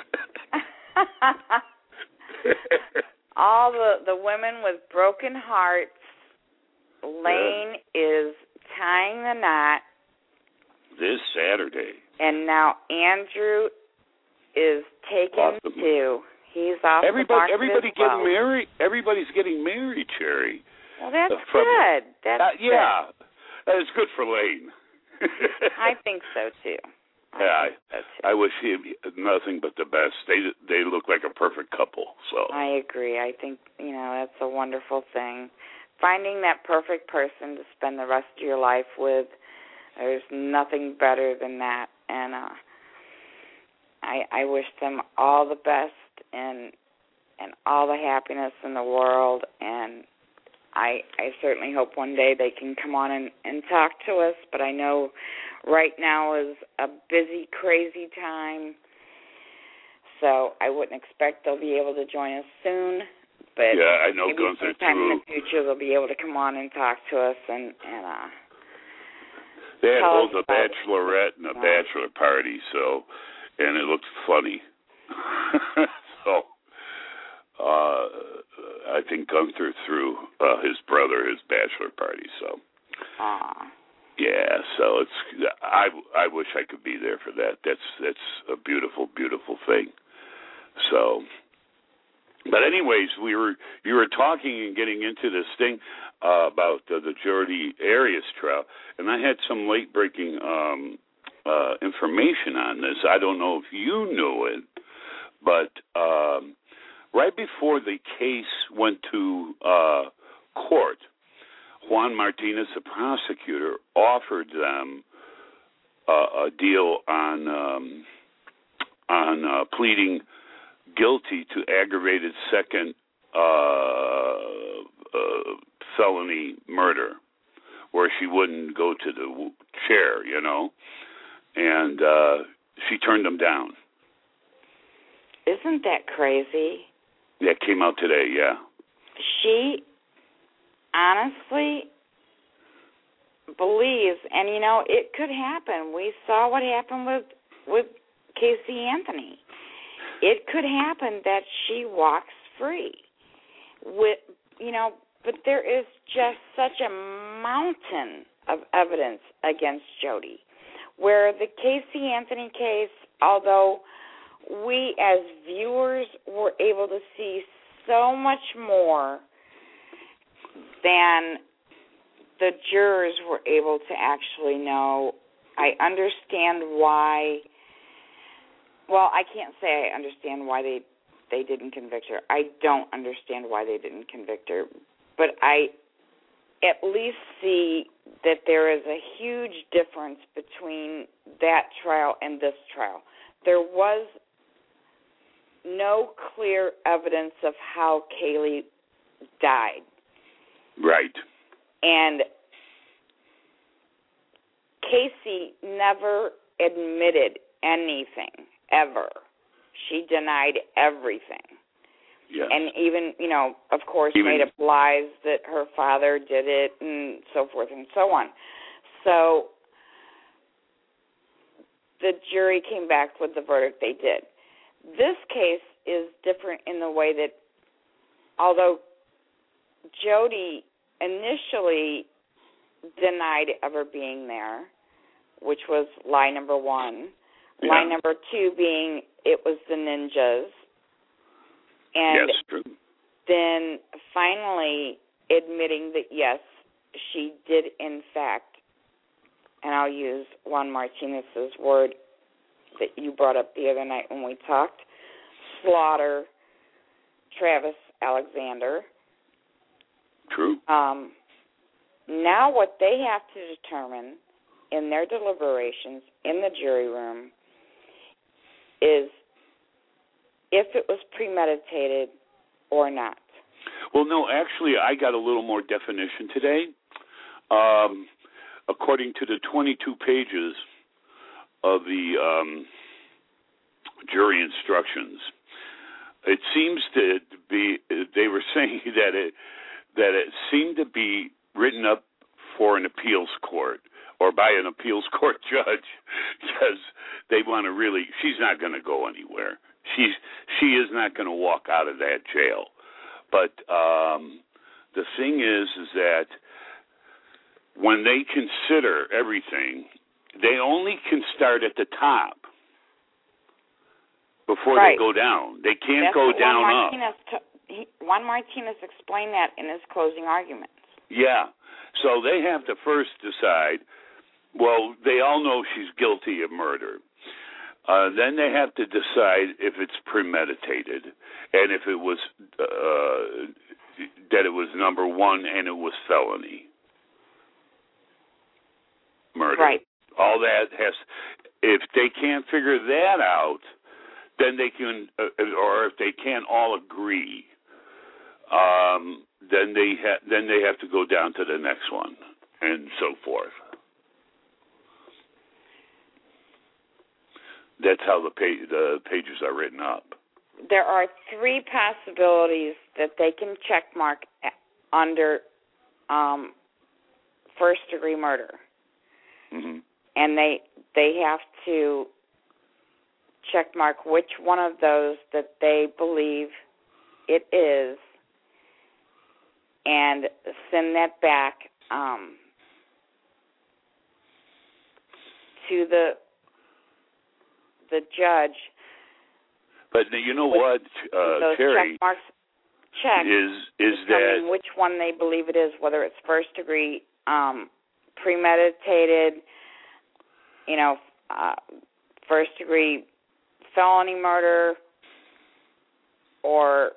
All the, the women with broken hearts. Lane yeah. is tying the knot. This Saturday. And now Andrew is taken awesome. too. He's off everybody, the market Everybody as well. getting married. Everybody's getting married, Cherry. Well, that's uh, from, good. That's uh, yeah, good. That's good for Lane. I think so too. I yeah, I, so too. I wish him nothing but the best. They they look like a perfect couple. So I agree. I think you know that's a wonderful thing. Finding that perfect person to spend the rest of your life with, there's nothing better than that. And uh, I I wish them all the best and and all the happiness in the world. And I, I certainly hope one day they can come on and, and talk to us, but I know right now is a busy, crazy time, so I wouldn't expect they'll be able to join us soon, but yeah, I know maybe Gunther sometime too. in the future they'll be able to come on and talk to us and, and uh, they had tell both us a bachelorette and a uh, bachelor party, so, and it looked funny. so, uh, I think Gunther threw uh, his brother his bachelor party. So, Aww. yeah. So it's I I wish I could be there for that. That's that's a beautiful beautiful thing. So, but anyways, we were you were talking and getting into this thing uh, about uh, the Jody Arias trial, and I had some late breaking um, uh, information on this. I don't know if you knew it, but. Um, Right before the case went to uh, court, Juan Martinez, the prosecutor, offered them uh, a deal on um, on uh, pleading guilty to aggravated second uh, uh, felony murder, where she wouldn't go to the chair, you know, and uh, she turned them down. Isn't that crazy? That came out today, yeah. She honestly believes, and you know, it could happen. We saw what happened with with Casey Anthony. It could happen that she walks free. With you know, but there is just such a mountain of evidence against Jodi. Where the Casey Anthony case, although we as viewers were able to see so much more than the jurors were able to actually know, I understand why. Well, I can't say I understand why they they didn't convict her. I don't understand why they didn't convict her, but I at least see that there is a huge difference between that trial and this trial. There was no clear evidence of how Kaylee died. Right. And Casey never admitted anything, ever. She denied everything. Yes. And even, you know, of course, even, made up lies that her father did it and so forth and so on. So the jury came back with the verdict they did. This case is different in the way that, although Jodi initially denied ever being there, which was lie number one, yeah. lie number two being it was the ninjas, and yes, true. then finally admitting that, yes, she did in fact, and I'll use Juan Martinez's word that you brought up the other night when we talked, slaughter Travis Alexander. True. Um, now what they have to determine in their deliberations in the jury room is if it was premeditated or not. Well, no, actually, I got a little more definition today. Um, according to the twenty-two pages of the um, jury instructions, it seems to be, they were saying that it that it seemed to be written up for an appeals court or by an appeals court judge, because they want to really, she's not going to go anywhere. She's she is not going to walk out of that jail. But um, the thing is, is that when they consider everything, they only can start at the top before right. they go down. They can't That's go what down Juan up. Martinez t- he, Juan Martinez explained that in his closing arguments. Yeah. So they have to first decide, well, they all know she's guilty of murder. Uh, then they have to decide if it's premeditated and if it was uh, that it was number one and it was felony murder. Right. All that has. If they can't figure that out, then they can, uh, or if they can't all agree, um, then they ha- then they have to go down to the next one and so forth. That's how the, pa- the pages are written up. There are three possibilities that they can check mark under um, first-degree murder. Mm-hmm. And they they have to check mark which one of those that they believe it is and send that back um, to the the judge. But you know what, uh, those Terry, check marks check is is that which one they believe it is, whether it's first degree, um, premeditated, you know, uh, first degree felony murder, or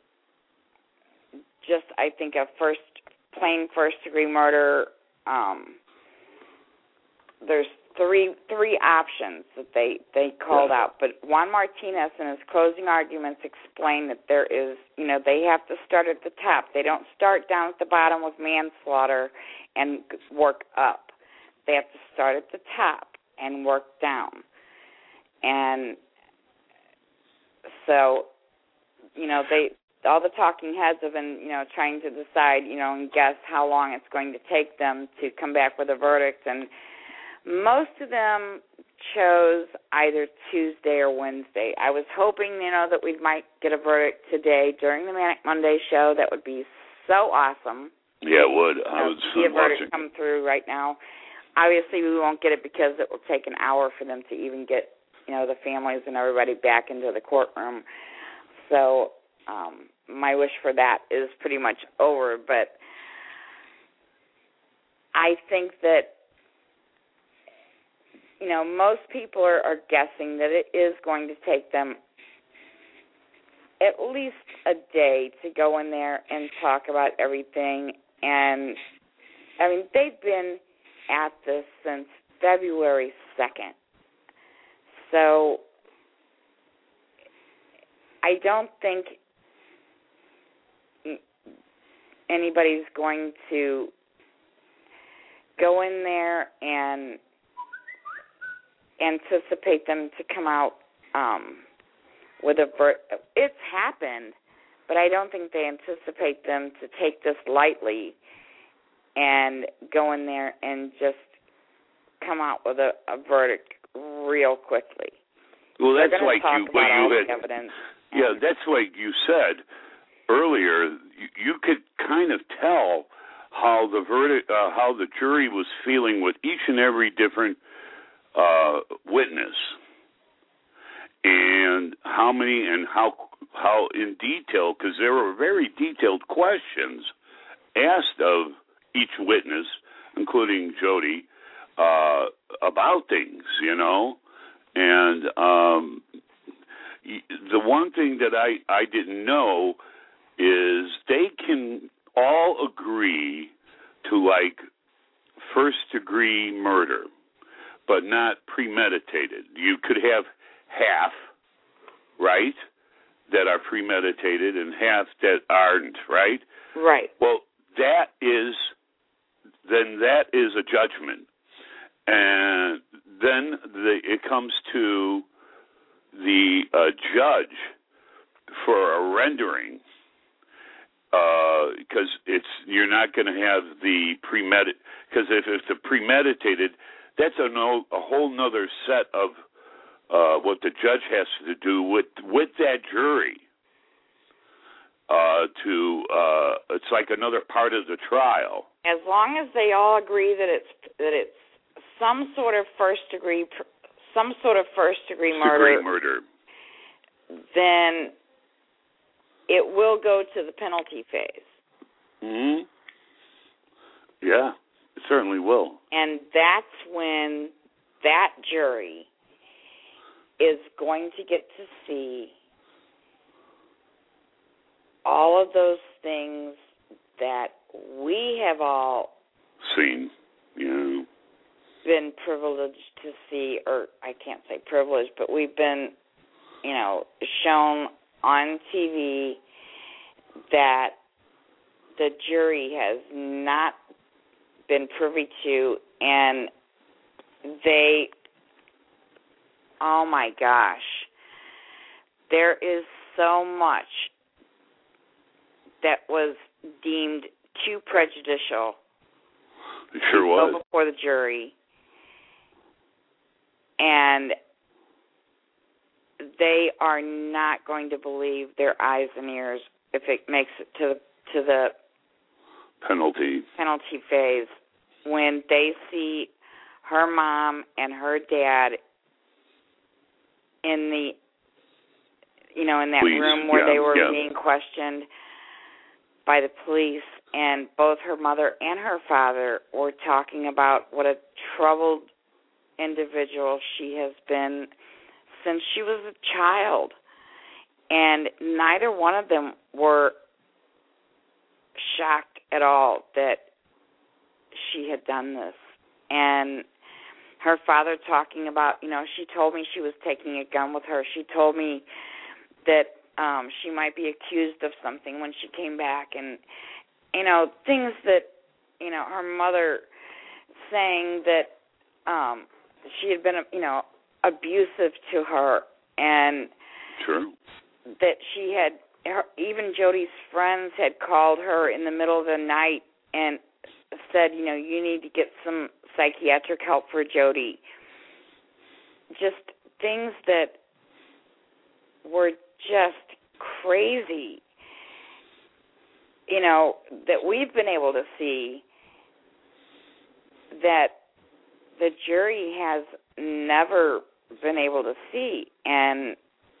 just I think a first plain first degree murder. Um, there's three three options that they, they called yeah. out. But Juan Martinez in his closing arguments explained that there is, you know, they have to start at the top. They don't start down at the bottom with manslaughter and work up. They have to start at the top and work down. And so, you know, they all the talking heads have been, you know, trying to decide, you know, and guess how long it's going to take them to come back with a verdict. And most of them chose either Tuesday or Wednesday. I was hoping, you know, that we might get a verdict today during the Manic Monday show. That would be so awesome. Yeah, it would. I would see a verdict watching. come through right now. Obviously, we won't get it because it will take an hour for them to even get, you know, the families and everybody back into the courtroom. So um, my wish for that is pretty much over. But I think that, you know, most people are, are guessing that it is going to take them at least a day to go in there and talk about everything. And, I mean, they've been at this since February second. So I don't think anybody's going to go in there and anticipate them to come out um, with a ver- it's happened, but I don't think they anticipate them to take this lightly and go in there and just come out with a, a verdict real quickly. Well, that's like you what you had. Evidence yeah, that's like you said earlier. You, you could kind of tell how the verdict, uh, how the jury was feeling with each and every different uh, witness, and how many and how how in detail, because there were very detailed questions asked of each witness, including Jody, uh, about things, you know. And um, the one thing that I, I didn't know is they can all agree to, like, first-degree murder, but not premeditated. You could have half, right, that are premeditated and half that aren't, right? Right. Well, that is, then that is a judgment. And then the, it comes to the uh, judge for a rendering, because uh, it's you're not going to have the premeditated. Because if it's the premeditated, that's a, no, a whole nother set of uh, what the judge has to do with with that jury. Uh, to uh, it's like another part of the trial. As long as they all agree that it's that it's some sort of first degree, some sort of first degree murder, degree murder, then it will go to the penalty phase. Hmm. Yeah, it certainly will. And that's when that jury is going to get to see all of those things that we have all seen, yeah, been privileged to see, or I can't say privileged, but we've been, you know, shown on T V that the jury has not been privy to, and they, oh my gosh, there is so much that was deemed too prejudicial. It sure was. Before the jury. And they are not going to believe their eyes and ears if it makes it to to the penalty penalty phase when they see her mom and her dad in the you know in that Please. room where yeah, they were yeah. being questioned by the police, and both her mother and her father were talking about what a troubled individual she has been since she was a child. And neither one of them were shocked at all that she had done this. And her father talking about, you know, she told me she was taking a gun with her. She told me that Um, she might be accused of something when she came back, and, you know, things that, you know, her mother saying that um, she had been, you know, abusive to her, and sure. that she had her, even Jody's friends had called her in the middle of the night and said, you know, you need to get some psychiatric help for Jody. Just things that were just crazy, you know, that we've been able to see that the jury has never been able to see. And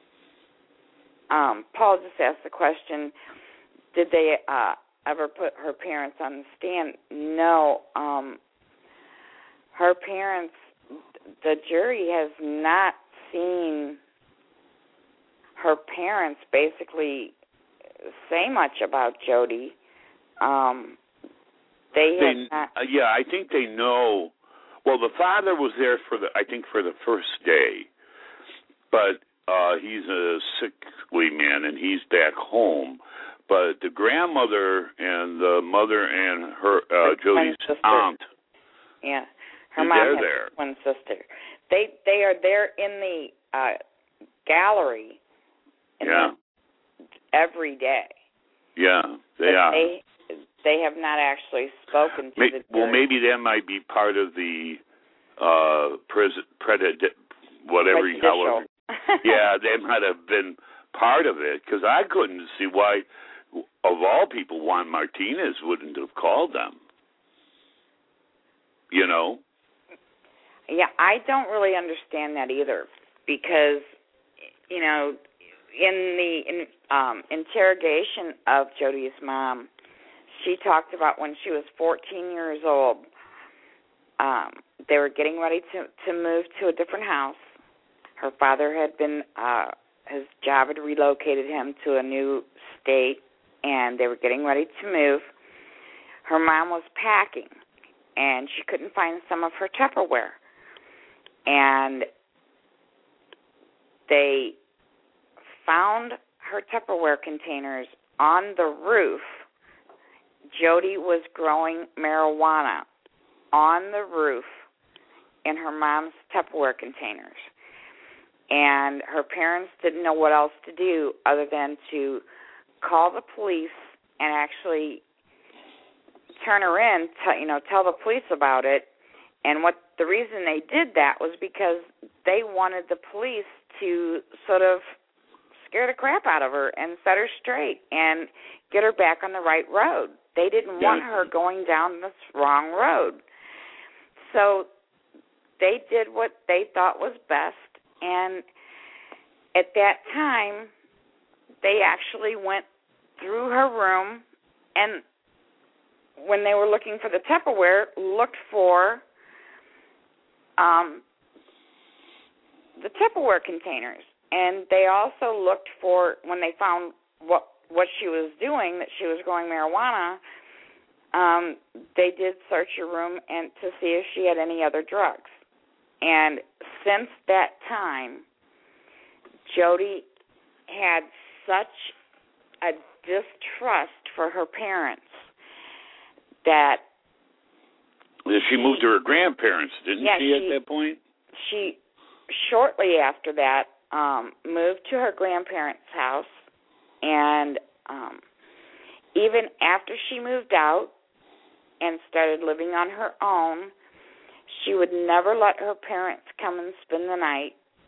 um, Paul just asked the question, did they uh, ever put her parents on the stand? No. Um, her parents, the jury has not seen her parents basically say much about Jody. Um, they they, have not. Uh, yeah, I think they know. Well, the father was there for the, I think, for the first day, but uh, he's a sickly man and he's back home. But the grandmother and the mother and her uh, Jody's aunt, yeah, her mom they're has there. a twin sister. They they are there in the uh, gallery. In yeah. the, every day. Yeah, they but are. They they have not actually spoken to May, the jury. Well, maybe that might be part of the uh, pres, pred, whatever, however. Yeah, they might have been part of it, because I couldn't see why, of all people, Juan Martinez wouldn't have called them. You know? Yeah, I don't really understand that either, because, you know, in the in, um, interrogation of Jody's mom, she talked about when she was fourteen years old, um, they were getting ready to, to move to a different house. Her father had been, uh, his job had relocated him to a new state, and they were getting ready to move. Her mom was packing, and she couldn't find some of her Tupperware. And they found her Tupperware containers on the roof. Jody was growing marijuana on the roof in her mom's Tupperware containers. And her parents didn't know what else to do other than to call the police and actually turn her in, t- you know, tell the police about it. And what the reason they did that was because they wanted the police to sort of scare the crap out of her and set her straight and get her back on the right road. They didn't want her going down this wrong road. So they did what they thought was best, and at that time, they actually went through her room and when they were looking for the Tupperware, looked for um, the Tupperware containers. And they also looked for, when they found what what she was doing, that she was growing marijuana, um, they did search her room and to see if she had any other drugs. And since that time, Jody had such a distrust for her parents that she moved to her grandparents, didn't yeah, she, she, at that point? She, shortly after that, um, moved to her grandparents' house, and um, even after she moved out and started living on her own, she would never let her parents come and spend the night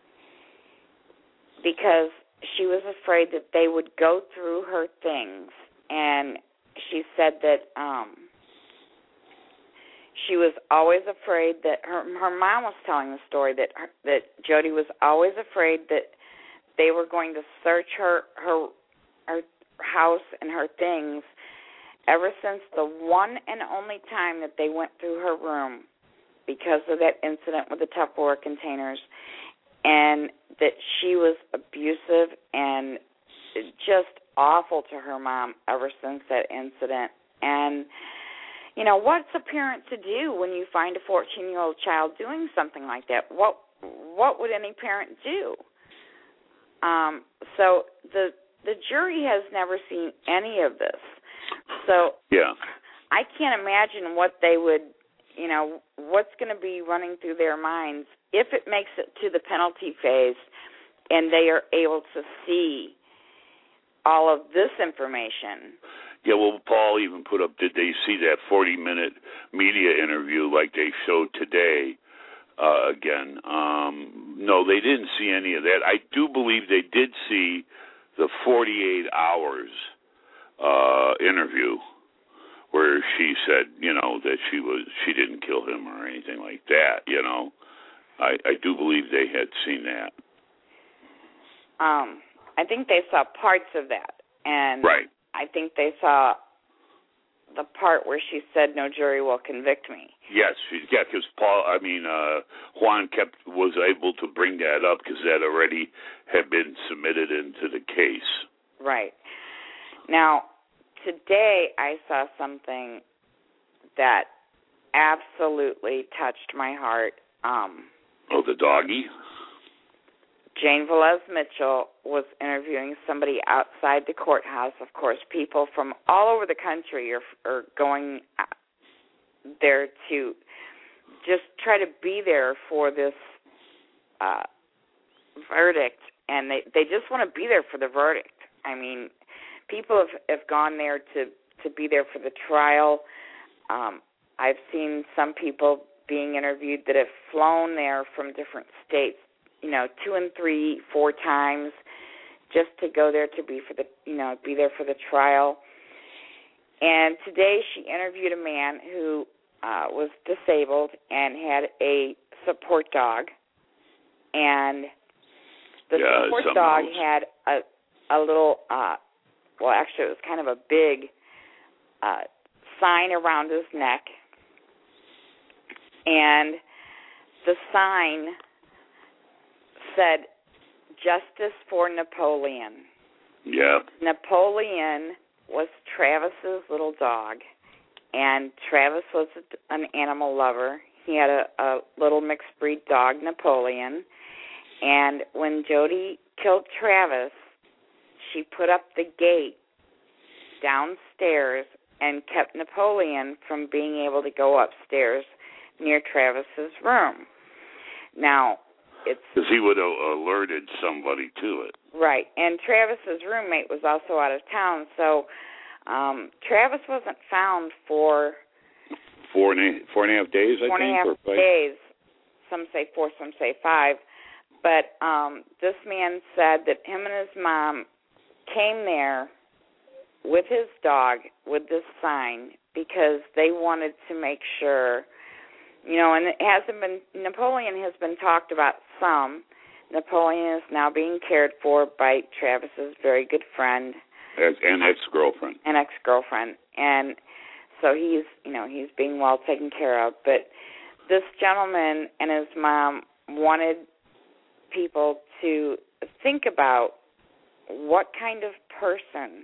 because she was afraid that they would go through her things. And she said that um, she was always afraid that her her mom was telling the story that her, that Jody was always afraid that they were going to search her her her house and her things ever since the one and only time that they went through her room because of that incident with the Tupperware containers, and that she was abusive and just awful to her mom ever since that incident. And, you know, what's a parent to do when you find a fourteen-year-old child doing something like that? What what would any parent do? Um, so the the jury has never seen any of this. So yeah. I can't imagine what they would, you know, what's going to be running through their minds if it makes it to the penalty phase and they are able to see all of this information. Yeah, well, Paul even put up, did they see that forty-minute media interview like they showed today uh, again? Um, no, they didn't see any of that. I do believe they did see the forty-eight hours uh, interview where she said, you know, that she was she didn't kill him or anything like that, you know. I, I do believe they had seen that. Um, I think they saw parts of that. And right. I think they saw the part where she said, no jury will convict me. Yes, she, yeah, because Paul, I mean, uh, Juan kept was able to bring that up because that already had been submitted into the case. Right. Now, today I saw something that absolutely touched my heart. Um, oh, the doggy? Jane Velez Mitchell was interviewing somebody outside the courthouse. Of course, people from all over the country are, are going there to just try to be there for this uh, verdict, and they, they just want to be there for the verdict. I mean, people have, have gone there to, to be there for the trial. Um, I've seen some people being interviewed that have flown there from different states, you know, two and three, four times, just to go there to be for the, you know, be there for the trial. And today she interviewed a man who uh, was disabled and had a support dog, and the yeah, support dog else. had a a little, uh, well, actually, it was kind of a big uh, sign around his neck, and the sign said, "Justice for Napoleon." Yeah. Napoleon was Travis's little dog, and Travis was an animal lover. He had a, a little mixed breed dog, Napoleon, and when Jody killed Travis, she put up the gate downstairs and kept Napoleon from being able to go upstairs near Travis's room. Now, it's because he would have alerted somebody to it. Right, and Travis's roommate was also out of town, so um, Travis wasn't found for four and a, four and a half days. I four think, and a half or five? days. Some say four, some say five. But um, this man said that him and his mom came there with his dog with this sign because they wanted to make sure, you know, and it hasn't been, Napoleon has been talked about some. Napoleon is now being cared for by Travis's very good friend. And ex-girlfriend. An ex-girlfriend. And so he's, you know, he's being well taken care of. But this gentleman and his mom wanted people to think about what kind of person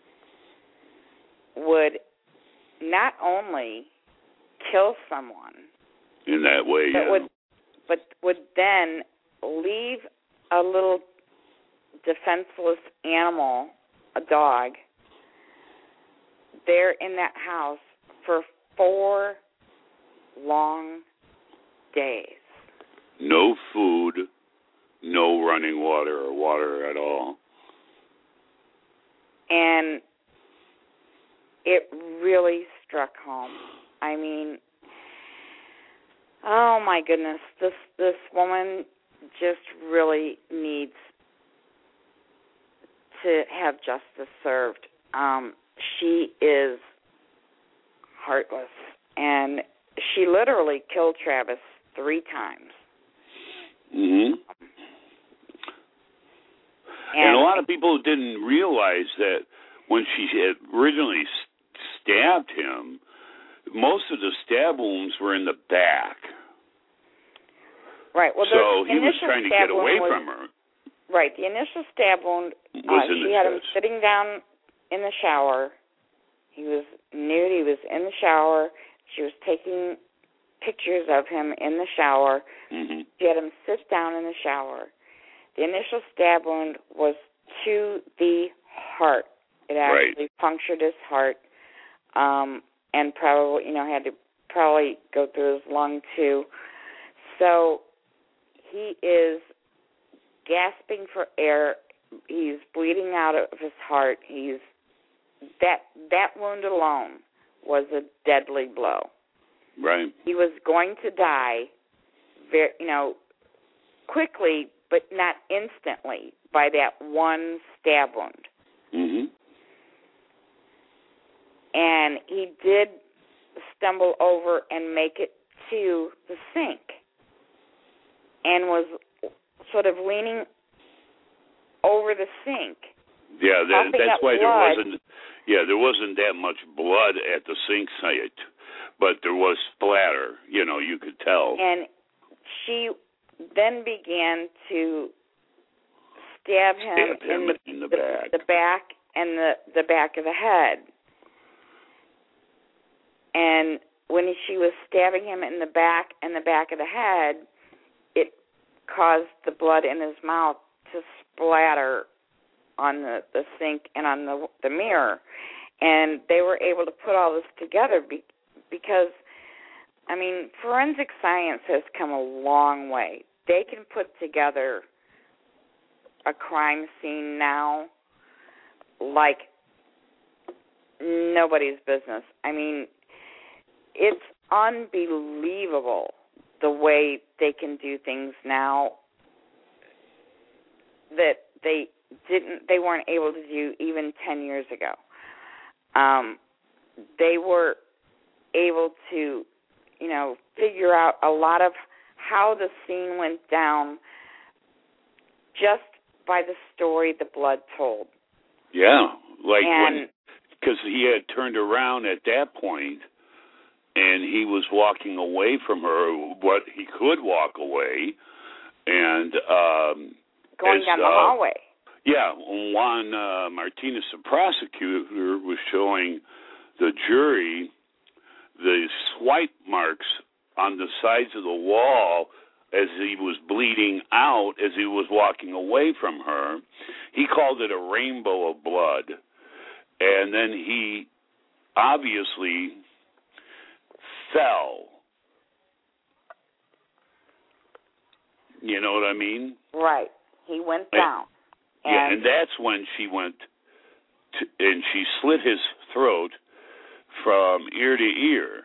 would not only kill someone in that way, but yeah. would, but would then leave a little defenseless animal, a dog, there in that house for four long days. No food, no running water or water at all. And it really struck home. I mean, oh my goodness, this this woman just really needs to have justice served. Um, she is heartless, and she literally killed Travis three times. Mm-hmm. And, and a lot of people didn't realize that when she had originally stabbed him, most of the stab wounds were in the back. Right. Well, so he was trying to get away was, from her. Right. The initial stab wound, was uh, in she the had chest. him sitting down in the shower. He was nude. He was in the shower. She was taking pictures of him in the shower. Mm-hmm. She had him sit down in the shower. The initial stab wound was to the heart. It actually right. punctured his heart, um, and probably, you know, had to probably go through his lung too. So he is gasping for air, he's bleeding out of his heart. He's that that wound alone was a deadly blow. Right. He was going to die, very, you know, quickly, but not instantly, by that one stab wound. Mhm. And he did stumble over and make it to the sink, and was sort of leaning over the sink. Yeah, that, that's why there blood. wasn't. Yeah, there wasn't that much blood at the sink site, but there was splatter. You know, you could tell. And she then began to stab him, stab him in, the, in the the back, the back, and the the back of the head. And when she was stabbing him in the back and the back of the head, it caused the blood in his mouth to splatter on the, the sink and on the the mirror. And they were able to put all this together be, because, I mean, forensic science has come a long way. They can put together a crime scene now like nobody's business. I mean, it's unbelievable the way they can do things now that they didn't, they weren't able to do even ten years ago. Um, they were able to, you know, figure out a lot of how the scene went down just by the story the blood told. Yeah, like and, when, because he had turned around at that point, and he was walking away from her. What he could walk away, and um, going as, down the uh, hallway. Yeah, Juan uh, Martinez, the prosecutor, was showing the jury the swipe marks on the sides of the wall as he was bleeding out, as he was walking away from her. He called it a rainbow of blood. And then he obviously fell. You know what I mean? Right. He went down. And, yeah, and that's when she went to, and she slit his throat from ear to ear.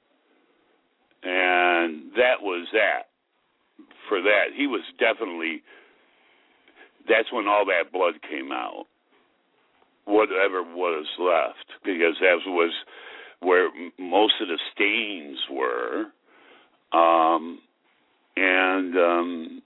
And that was that. For that, he was definitely, that's when all that blood came out. Whatever was left, because that was where most of the stains were. Um, and um,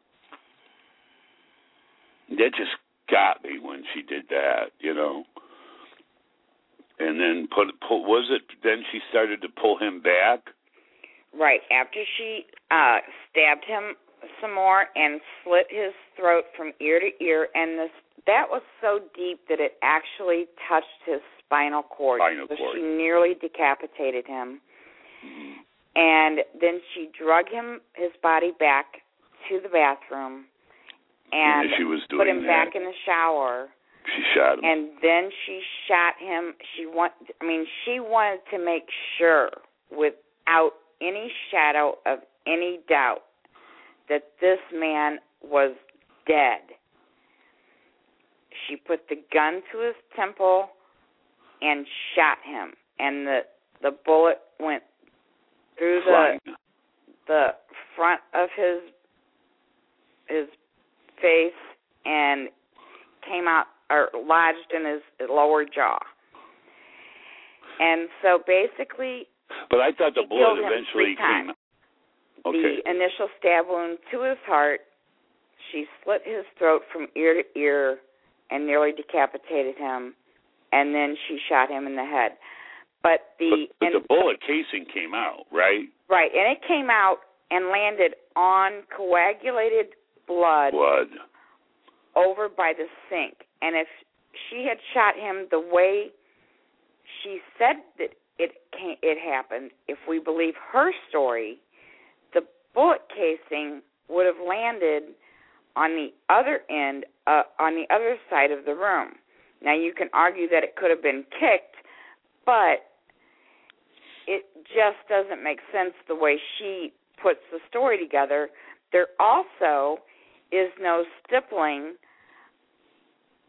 that just got me when she did that, you know. And then put, pull, was it, then she started to pull him back? Right, after she uh, stabbed him some more and slit his throat from ear to ear, and this, that was so deep that it actually touched his spinal cord. Spinal so cord. She nearly decapitated him. Mm-hmm. And then she drug him, his body back to the bathroom and she was doing put him that. back in the shower. She shot him. And then she shot him. She want, I mean, she wanted to make sure, without any shadow of any doubt, that this man was dead. She put the gun to his temple and shot him, and the the bullet went through the Flying. the front of his his face and came out or lodged in his lower jaw. And so basically, but I thought the she bullet killed him eventually three times. came. Okay. The initial stab wound to his heart, she slit his throat from ear to ear and nearly decapitated him, and then she shot him in the head. But the but, but and, the bullet casing came out, right? Right, and it came out and landed on coagulated blood, blood over by the sink. And if she had shot him the way she said that it came, it happened, if we believe her story, the bullet casing would have landed on the other end, uh, on the other side of the room. Now, you can argue that it could have been kicked, but it just doesn't make sense the way she puts the story together. There also is no stippling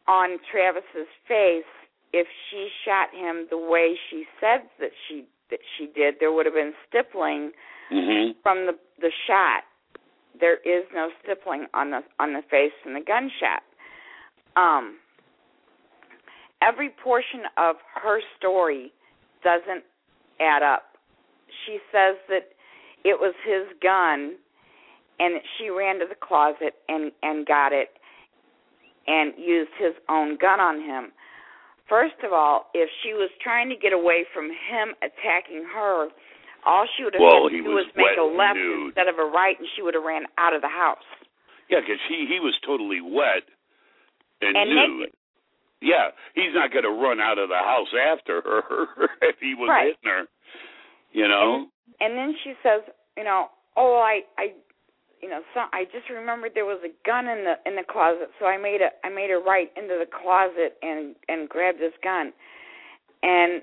on Travis's face, if she shot him the way she said that she that she did, there would have been stippling mm-hmm. from the the shot. There is no stippling on the on the face from the gunshot. Um, every portion of her story doesn't add up. She says that it was his gun, and she ran to the closet and, and got it and used his own gun on him. First of all, if she was trying to get away from him attacking her, all she would have well, had to do was, was make a left nude. instead of a right, and she would have ran out of the house. Yeah, because he, he was totally wet and, and nude. Naked. Yeah, he's not going to run out of the house after her if he was right. hitting her, you know? And, and then she says, you know, oh, I, I, you know, so I just remembered there was a gun in the in the closet, so I made a I made a right into the closet and and grabbed this gun, and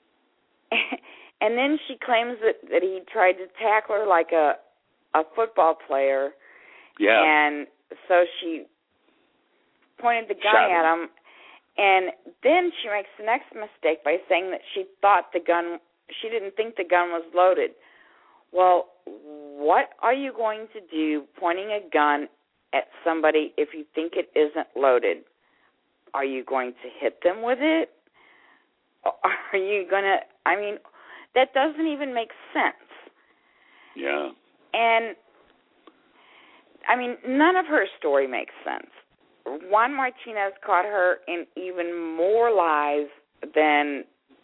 and then she claims that that he tried to tackle her like a a football player, yeah, and so she pointed the gun Shot at him, and then she makes the next mistake by saying that she thought the gun, she didn't think the gun was loaded. Well, what are you going to do pointing a gun at somebody if you think it isn't loaded? Are you going to hit them with it? Are you going to, I mean, that doesn't even make sense. Yeah. And, I mean, none of her story makes sense. Juan Martinez caught her in even more lies than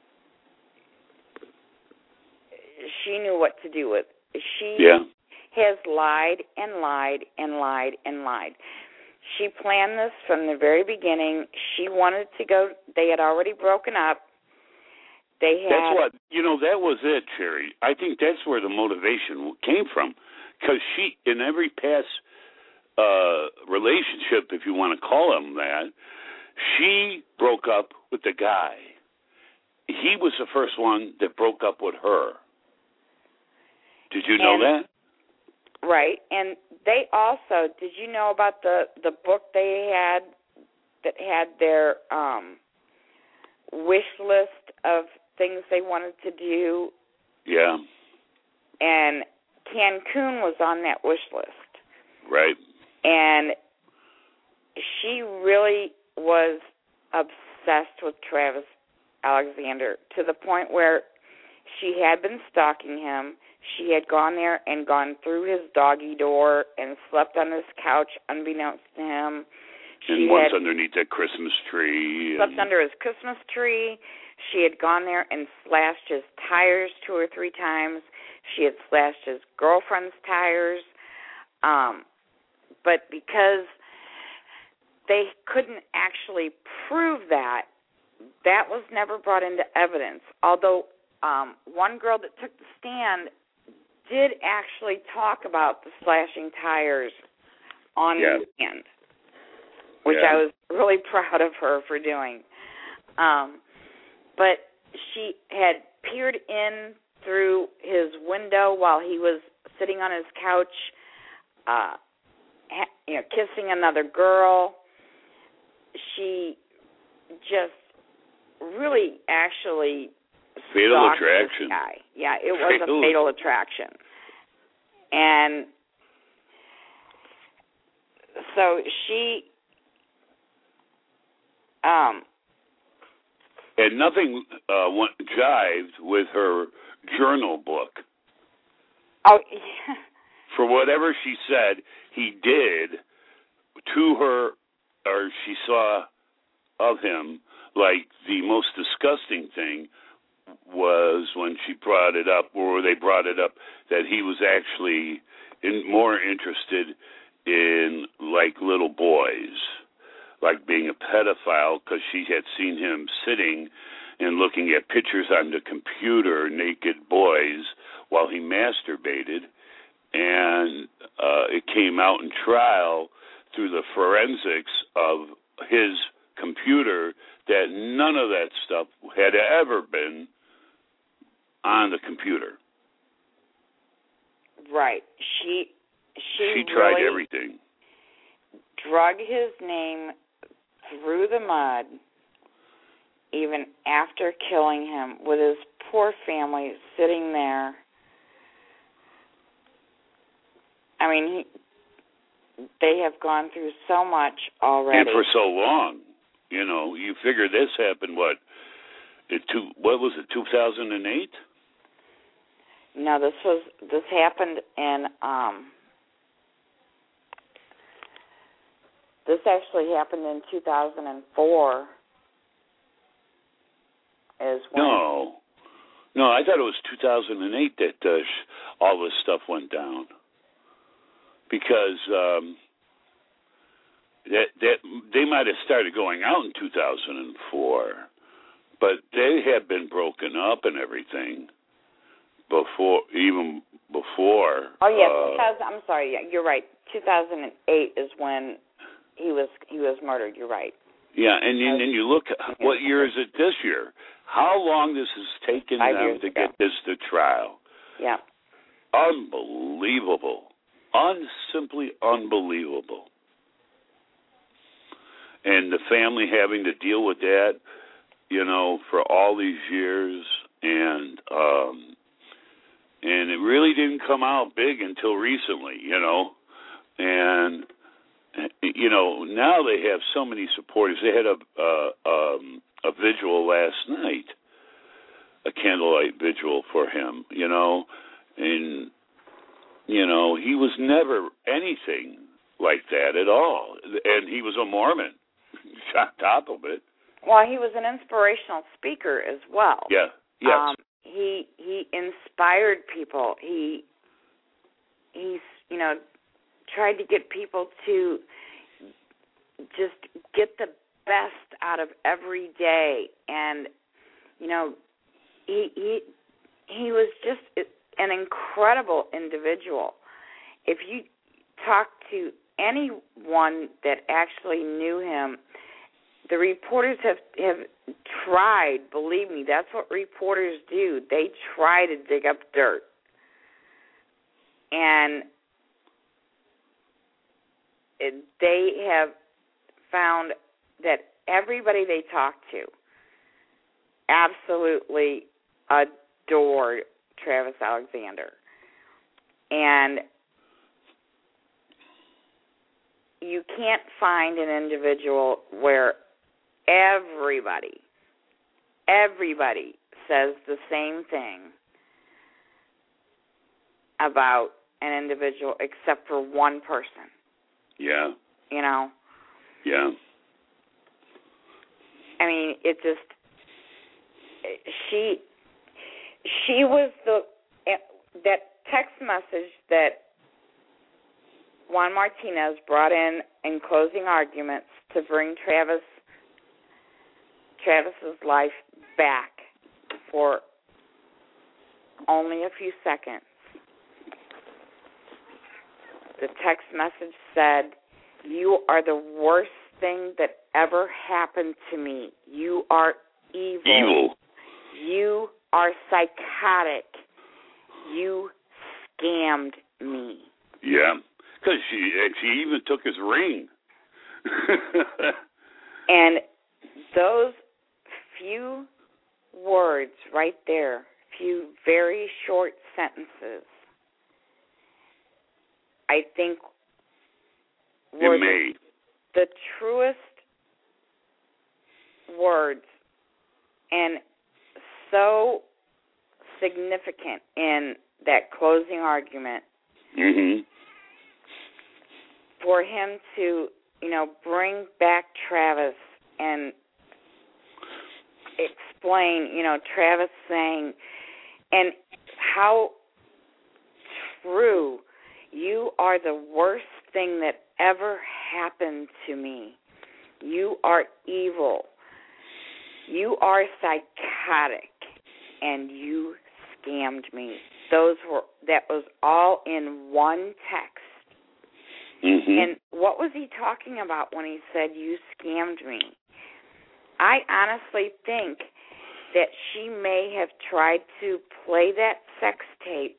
she knew what to do with. She yeah. has lied and lied and lied and lied. She planned this from the very beginning. She wanted to go. They had already broken up. They had. That's what, you know, that was it, Sherry. I think that's where the motivation came from. Because she, in every past uh, relationship, if you want to call them that, she broke up with the guy. He was the first one that broke up with her. Did you know and, that? Right. And they also, did you know about the, the book they had that had their um, wish list of things they wanted to do? Yeah. And Cancun was on that wish list. Right. And she really was obsessed with Travis Alexander to the point where she had been stalking him. She had gone there and gone through his doggy door and slept on his couch unbeknownst to him. She and once had underneath that Christmas tree. Slept and... under his Christmas tree. She had gone there and slashed his tires two or three times. She had slashed his girlfriend's tires. Um, but because they couldn't actually prove that, that was never brought into evidence. Although um, one girl that took the stand did actually talk about the slashing tires on yeah. the stand, which yeah. I was really proud of her for doing. Um, but she had peered in through his window while he was sitting on his couch, uh, ha- you know, kissing another girl. She just really actually fatal stalked attraction. this guy. Yeah, it was fatal. a fatal attraction. And so she um and nothing uh, went, jived with her journal book. Oh, yeah. For whatever she said, he did to her, or she saw of him, like the most disgusting thing was when she brought it up, or they brought it up, that he was actually in, more interested in, like, little boys, like being a pedophile, because she had seen him sitting and looking at pictures on the computer, naked boys, while he masturbated. And uh, it came out in trial through the forensics of his computer that none of that stuff had ever been on the computer. Right. She she, she tried really everything. Drug his name through the mud even after killing him, with his poor family sitting there. I mean, he, they have gone through so much already. And for so long. You know, you figure this happened, what, in two, what was it, two thousand eight? No, this was, this happened in, um, this actually happened in two thousand four. Is when no. No, I thought it was two thousand eight that uh, all this stuff went down. Because um, that that they might have started going out in two thousand four, but they had been broken up and everything before, even before. Oh yes, uh, because I'm sorry, yeah, you're right. two thousand eight is when he was he was murdered. You're right. Yeah, and then and you look, what year is it this year? How long this has taken Five them years to ago. get this to trial? Yeah. Unbelievable. Un, simply unbelievable. And the family having to deal with that, you know, for all these years, and um, and it really didn't come out big until recently, you know, and you know now they have so many supporters. They had a uh, um, a vigil last night, a candlelight vigil for him, you know, and you know he was never anything like that at all, and he was a Mormon. On top of it. Well, he was an inspirational speaker as well. Yeah. Yes. Um, he he inspired people. He he's you know tried to get people to just get the best out of every day, and you know he he he was just an incredible individual. If you talk to anyone that actually knew him, the reporters have, have tried, believe me, that's what reporters do. They try to dig up dirt. And it, they have found that everybody they talk to absolutely adored Travis Alexander. And you can't find an individual where everybody, everybody says the same thing about an individual except for one person. Yeah. You know? Yeah. I mean, it just, she, she was the, that text message that Juan Martinez brought in in closing arguments to bring Travis Travis's life back for only a few seconds. The text message said, "You are the worst thing that ever happened to me. You are evil. Evil. You are psychotic. You scammed me." Yeah. Because she, she even took his ring. And those few words right there, few very short sentences, I think were the, the truest words and so significant in that closing argument. Mm-hmm. For him to, you know, bring back Travis and explain, you know, Travis saying, and how true, you are the worst thing that ever happened to me. You are evil. You are psychotic, and you scammed me. Those were, that was all in one text. Mm-hmm. And what was he talking about when he said, "You scammed me"? I honestly think that she may have tried to play that sex tape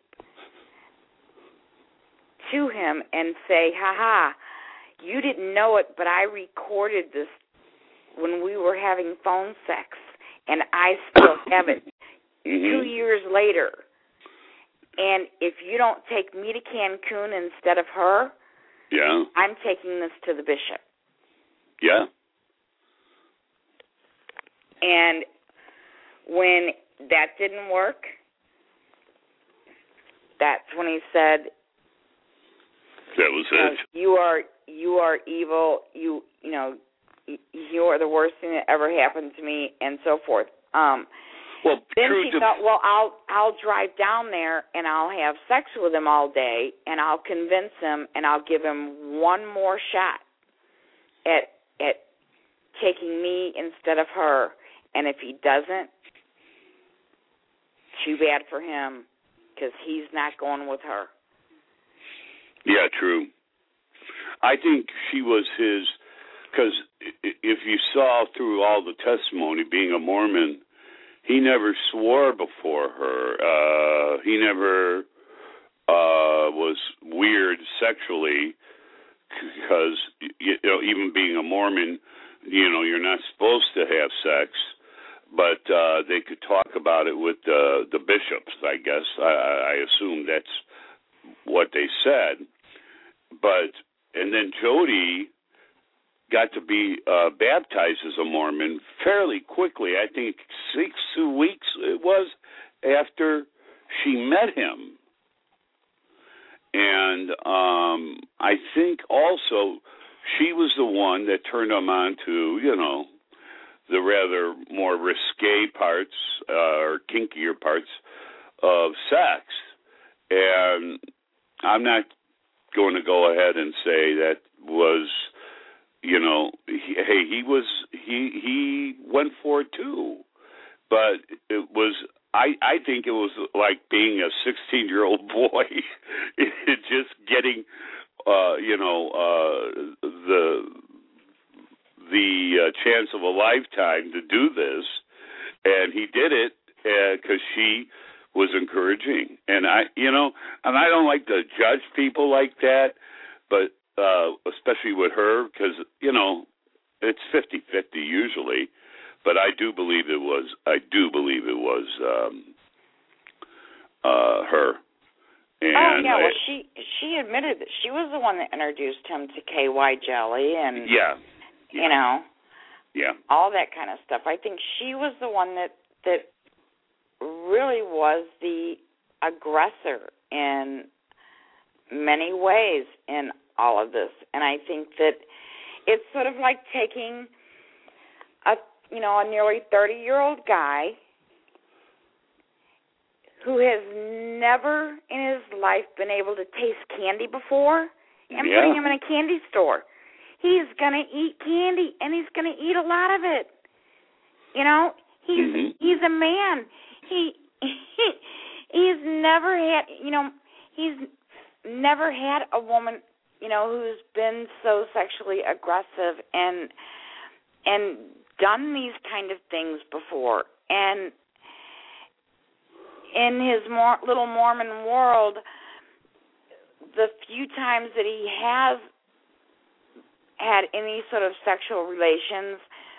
to him and say, "Ha ha, you didn't know it, but I recorded this when we were having phone sex, and I still have it mm-hmm. two years later. And if you don't take me to Cancun instead of her, yeah, I'm taking this to the bishop. Yeah. And when that didn't work, that's when he said, that was you know, it. You are you are evil. You you know you are the worst thing that ever happened to me, and so forth. Um, well, then true she to... thought, well, I'll I'll drive down there and I'll have sex with him all day, and I'll convince him, and I'll give him one more shot at at taking me instead of her. And if he doesn't, too bad for him, because he's not going with her. Yeah, true. I think she was his, because if you saw through all the testimony, being a Mormon, he never swore before her. Uh, he never uh, was weird sexually, because, you know, even being a Mormon, you know, you're not supposed to have sex, but uh, they could talk about it with uh, the bishops, I guess. I, I assume that's what they said. But, and then Jody got to be uh, baptized as a Mormon fairly quickly. I think six weeks it was after she met him. And um, I think also she was the one that turned him on to, you know, the rather more risque parts uh, or kinkier parts of sex. And I'm not going to go ahead and say that was, you know, he, hey, he was, he he went for it too. But it was, I, I think it was like being a sixteen-year-old boy, it just getting, uh, you know, uh, the the uh, chance of a lifetime to do this, and he did it because uh, she was encouraging. And I, you know, and I don't like to judge people like that, but uh, especially with her, because, you know, it's fifty-fifty usually. But I do believe it was. I do believe it was um, uh, her. And oh yeah, I, well she she admitted that she was the one that introduced him to K Y jelly and yeah, you yeah. know, yeah, all that kind of stuff. I think she was the one that that really was the aggressor in many ways in all of this. And I think that it's sort of like taking a you know, a nearly thirty-year-old guy who has never in his life been able to taste candy before and yeah. putting him in a candy store. He's going to eat candy, and he's going to eat a lot of it. You know, he's mm-hmm. he's a man. He, he he's never had, you know, he's never had a woman, you know, who's been so sexually aggressive and and done these kind of things before. And in his more, little Mormon world, the few times that he has had any sort of sexual relations,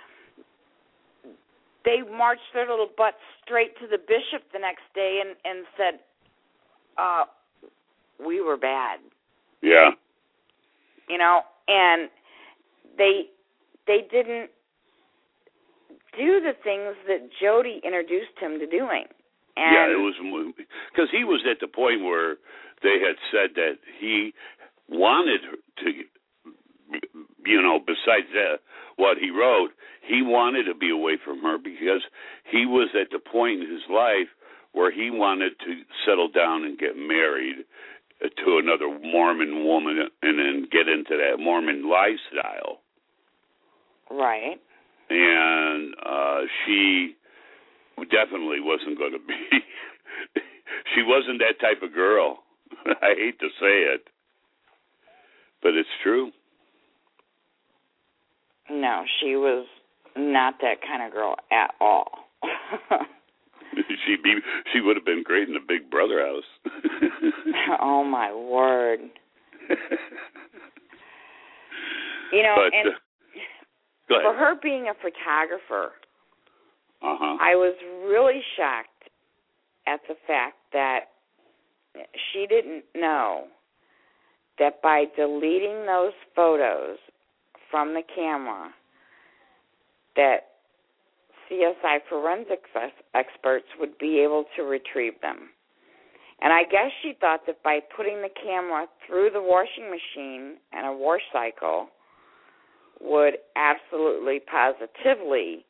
they marched their little butts straight to the bishop the next day and, and said, uh, we were bad. Yeah. You know, and they they didn't do the things that Jody introduced him to doing. And yeah, it was because he was at the point where they had said that he wanted to, you know, besides that, what he wrote, he wanted to be away from her because he was at the point in his life where he wanted to settle down and get married to another Mormon woman and then get into that Mormon lifestyle. Right. And uh, she definitely wasn't going to be. She wasn't that type of girl. I hate to say it, but it's true. No, she was not that kind of girl at all. She'd be. She would have been great in the Big Brother house. Oh my word! You know, but, and uh, Go ahead. For her being a photographer, uh-huh. I was really shocked at the fact that she didn't know that by deleting those photos from the camera, that C S I forensics experts would be able to retrieve them. And I guess she thought that by putting the camera through the washing machine and a wash cycle would absolutely, positively,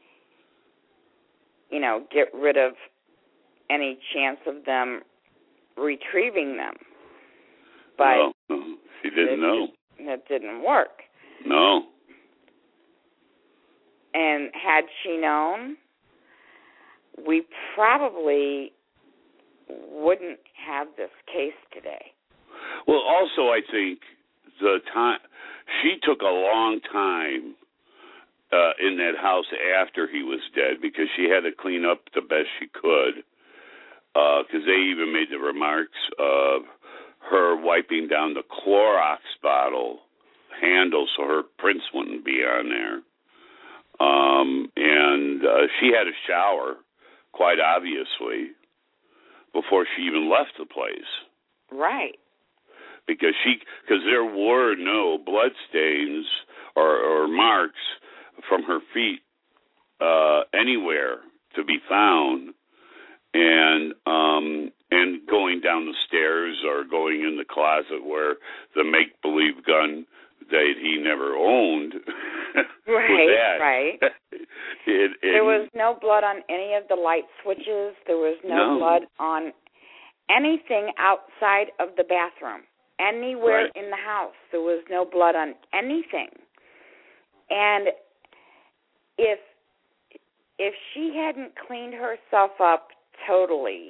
you know, get rid of any chance of them retrieving them. But well, she didn't know. That didn't work. No. And had she known, we probably wouldn't have this case today. Well, also, I think the time she took a long time uh, in that house after he was dead, because she had to clean up the best she could. Because uh, they even made the remarks of her wiping down the Clorox bottle handle so her prints wouldn't be on there. Um, and uh, she had a shower, quite obviously, before she even left the place. Right. Because she, because there were no blood stains or, or marks from her feet uh, anywhere to be found, and um, and going down the stairs or going in the closet where the make-believe gun that he never owned. Right, that. right. it, it, there was no blood on any of the light switches. There was no, no. blood on anything outside of the bathroom. Anywhere right. in the house, there was no blood on anything. And if if she hadn't cleaned herself up totally,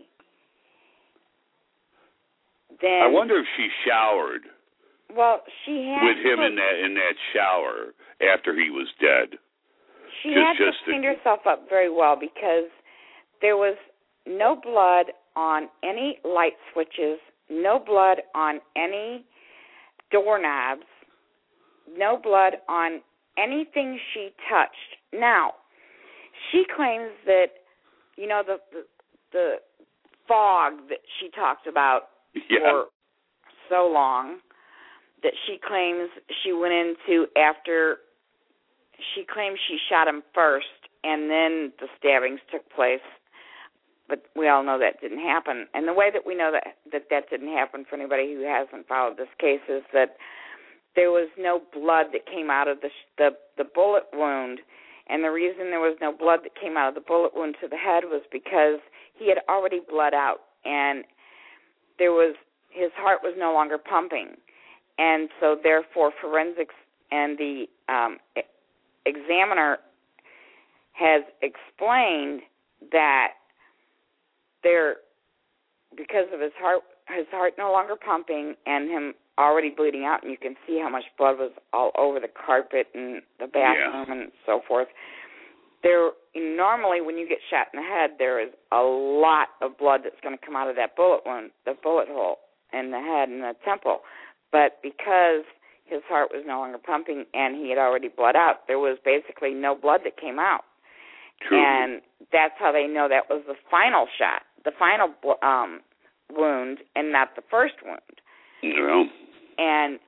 then I wonder if she showered. Well, she had with him to, in that in that shower after he was dead. She just, had to just clean to, herself up very well, because there was no blood on any light switches, no blood on any doorknobs, no blood on anything she touched. Now, she claims that, you know, the the, the fog that she talked about yeah. for so long, that she claims she went into after, she claims she shot him first and then the stabbings took place. But we all know that didn't happen. And the way that we know that that, that didn't happen, for anybody who hasn't followed this case, is that there was no blood that came out of the, the the bullet wound. And the reason there was no blood that came out of the bullet wound to the head was because he had already bled out, and there was his heart was no longer pumping. And so, therefore, forensics and the um, examiner has explained that there, because of his heart, his heart no longer pumping and him already bleeding out, and you can see how much blood was all over the carpet and the bathroom yeah. and so forth. There, normally, when you get shot in the head, there is a lot of blood that's going to come out of that bullet wound, the bullet hole in the head and the temple. But because his heart was no longer pumping and he had already bled out, there was basically no blood that came out. True. And that's how they know that was the final shot, the final um, wound, and not the first wound. Yeah. And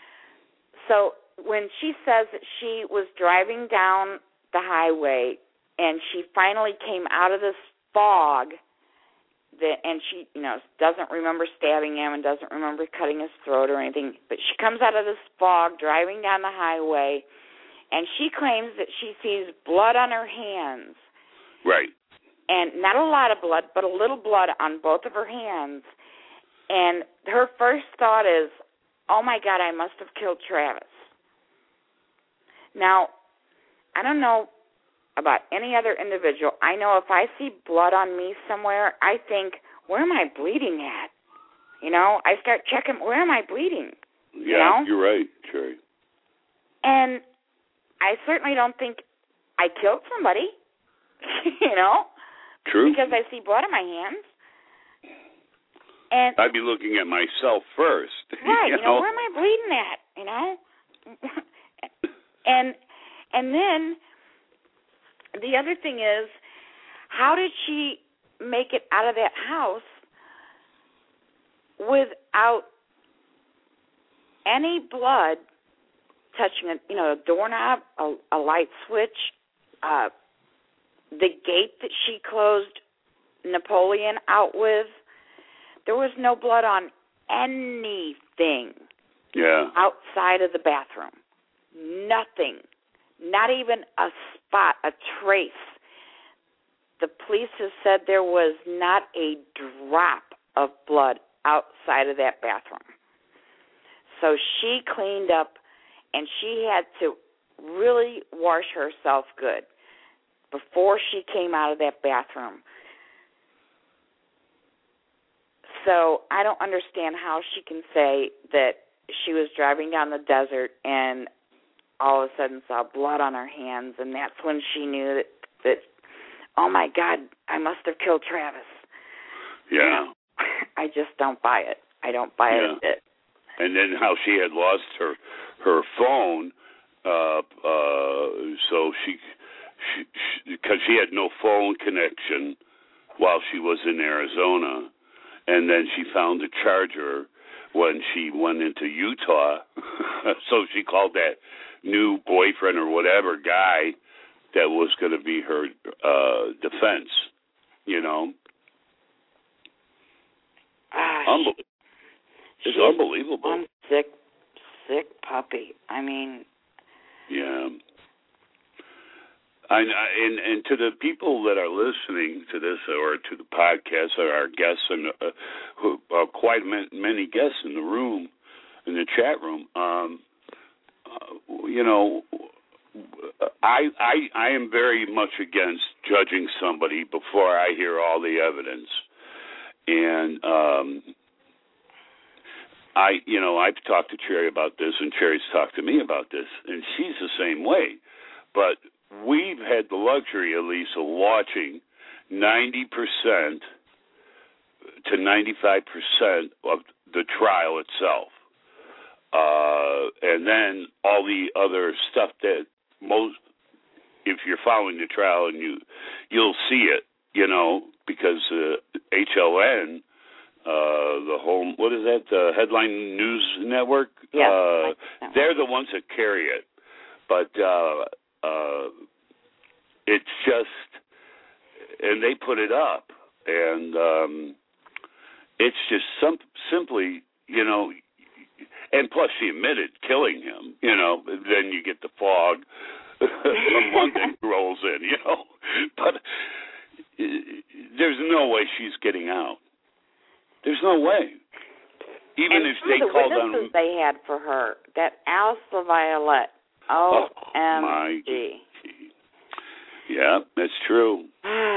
so when she says that she was driving down the highway and she finally came out of this fog, that, and she, you know, doesn't remember stabbing him and doesn't remember cutting his throat or anything, but she comes out of this fog driving down the highway, and she claims that she sees blood on her hands. Right. And not a lot of blood, but a little blood on both of her hands. And her first thought is, oh, my God, I must have killed Travis. Now, I don't know about any other individual. I know if I see blood on me somewhere, I think, where am I bleeding at? You know, I start checking, where am I bleeding? Yeah, you know? You're right, Sherry. And I certainly don't think I killed somebody, you know? True. Because I see blood on my hands. And I'd be looking at myself first. Right, you you know, know, where am I bleeding at, you know? and And then the other thing is, how did she make it out of that house without any blood touching a, you know, a doorknob, a, a light switch, uh, the gate that she closed Napoleon out with? There was no blood on anything yeah. outside of the bathroom. Nothing. Not even a spot, a trace. The police have said there was not a drop of blood outside of that bathroom. So she cleaned up, and she had to really wash herself good before she came out of that bathroom. So I don't understand how she can say that she was driving down the desert and all of a sudden saw blood on her hands, and that's when she knew that, that oh, my God, I must have killed Travis. Yeah. You know, I just don't buy it. I don't buy yeah. it a bit. And then how she had lost her her phone, uh, uh, so she, because she, she, she had no phone connection while she was in Arizona, and then she found the charger when she went into Utah. So she called that new boyfriend or whatever guy that was going to be her uh, defense, you know. Ah, Unbel- she, it's unbelievable. One sick, sick puppy. I mean. Yeah. I, and and to the people that are listening to this or to the podcast, or our guests, and uh, who are quite many guests in the room, in the chat room, um, uh, you know, I, I I am very much against judging somebody before I hear all the evidence, and um, I you know I've talked to Cherry about this, and Cherry's talked to me about this, and she's the same way, but we've had the luxury, at least, of watching ninety percent to ninety-five percent of the trial itself. Uh, and then all the other stuff that most, if you're following the trial, and you, you'll see it, you know, because uh, H L N, uh, the whole, what is that, the Headline News Network? Yeah, uh, they're the ones that carry it. But uh, uh, it's just, and they put it up, and um, it's just some, simply, you know, and plus she admitted killing him, you know, then you get the fog from London rolls in, you know. But there's no way she's getting out. There's no way. Even and if they the called witnesses on they had for her, that Alice LaViolette, O M G. Yeah, that's true.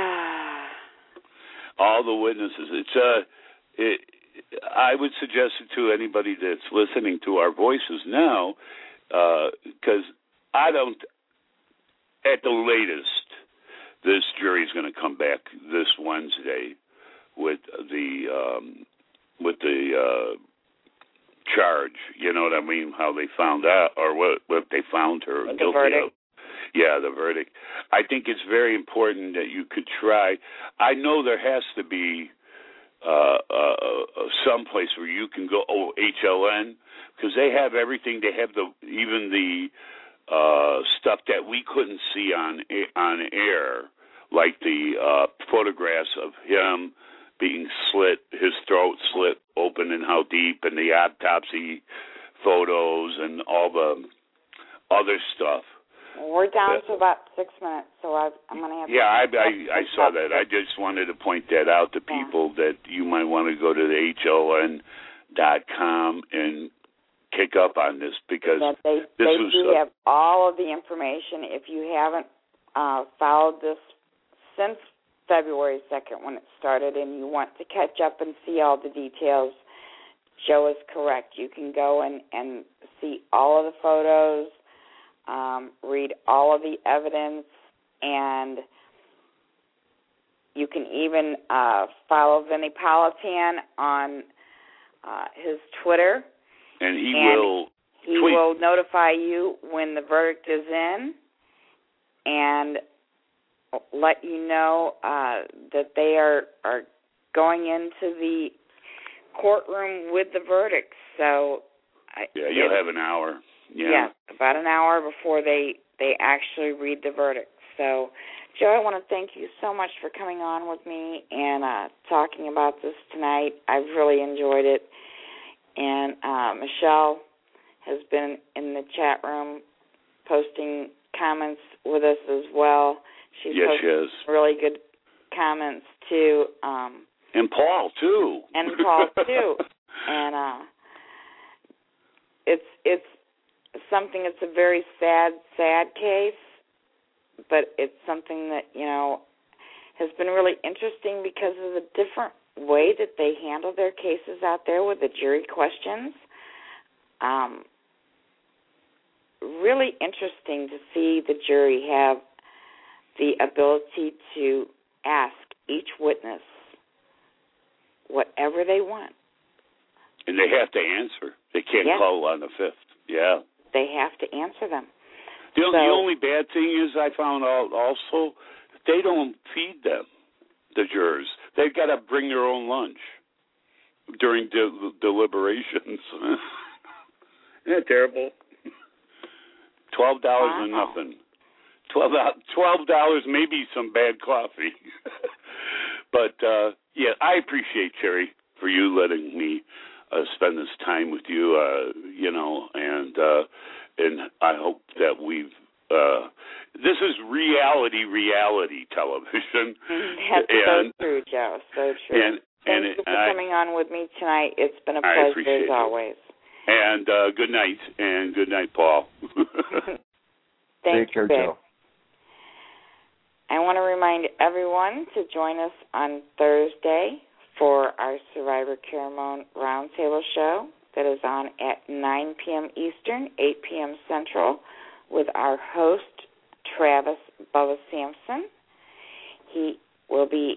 All the witnesses. It's uh, it, I would suggest it to anybody that's listening to our voices now, because uh, I don't. At the latest, this jury's going to come back this Wednesday with the um, with the uh, charge. You know what I mean? How they found out, or what what they found her the guilty verdict. of. Yeah, the verdict. I think it's very important that you could try. I know there has to be uh, uh, some place where you can go. Oh, H L N, because they have everything. They have the even the uh, stuff that we couldn't see on on air, like the uh, photographs of him being slit, his throat slit open, and how deep, and the autopsy photos, and all the other stuff. We're down to about six minutes, so I've, I'm going to have yeah, to... Yeah, I, I, I saw that. I just wanted to point that out to people yeah. that you might want to go to the H O N dot com and kick up on this, because yeah, they, this they was... do Uh, have all of the information. If you haven't uh, followed this since February second when it started and you want to catch up and see all the details, Joe is correct. You can go and, and see all of the photos, Um, read all of the evidence, and you can even uh, follow Vinnie Politan on uh, his Twitter. And he and will he tweet. will notify you when the verdict is in, and let you know uh, that they are, are going into the courtroom with the verdict. So yeah, you'll have an hour. Yeah. yeah, about an hour before they, they actually read the verdict. So, Joe, I want to thank you so much for coming on with me and uh, talking about this tonight. I've really enjoyed it. And uh, Michelle has been in the chat room posting comments with us as well. She's yes, posted she is. really good comments, too. Um, and Paul, too. And Paul, too. And uh, it's it's something, it's a very sad, sad case, but it's something that, you know, has been really interesting because of the different way that they handle their cases out there with the jury questions. Um, really interesting to see the jury have the ability to ask each witness whatever they want. And they have to answer. They can't yes. call on the fifth. Yeah. They have to answer them. The, so, the only bad thing is I found out also they don't feed them, the jurors. They've got to bring their own lunch during de- deliberations. Isn't that terrible? Twelve dollars wow. and nothing. Twelve twelve dollars, maybe some bad coffee. But uh, yeah, I appreciate, Cherry, for you letting me uh, spend this time with you. Uh, you know, and uh, and I hope that we've. Uh, this is reality, reality television. That's and, so true, Joe. So true. And, Thank and you it, for I, coming on with me tonight. It's been a I pleasure as it. always. And uh, good night, and good night, Paul. Thank Take you, care, babe. Joe. I want to remind everyone to join us on Thursday for our Survivor Caramon Roundtable show that is on at nine p.m. Eastern, eight p.m. Central, with our host, Travis Bubba Sampson. He will be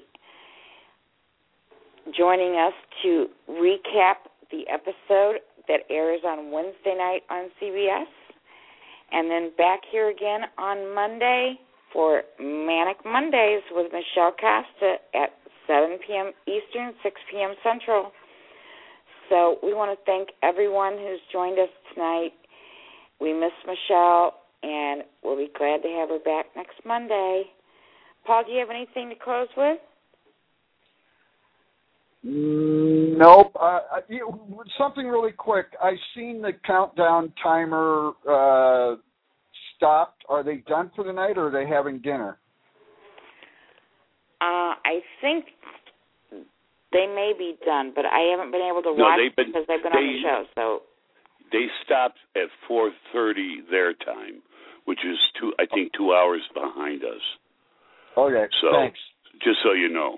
joining us to recap the episode that airs on Wednesday night on C B S, and then back here again on Monday for Manic Mondays with Michelle Costa at seven p.m. Eastern, six p.m. Central. So we want to thank everyone who's joined us tonight. We miss Michelle, and we'll be glad to have her back next Monday. Paul, do you have anything to close with? Mm, nope. Uh, you, something really quick. I've seen the countdown timer uh, stopped. Are they done for the night, or are they having dinner? Uh, I think they may be done, but I haven't been able to no, watch they've been, because they've been they, on the show. So they stopped at four thirty their time, which is two, I think, two hours behind us. Okay. So, thanks. Just so you know.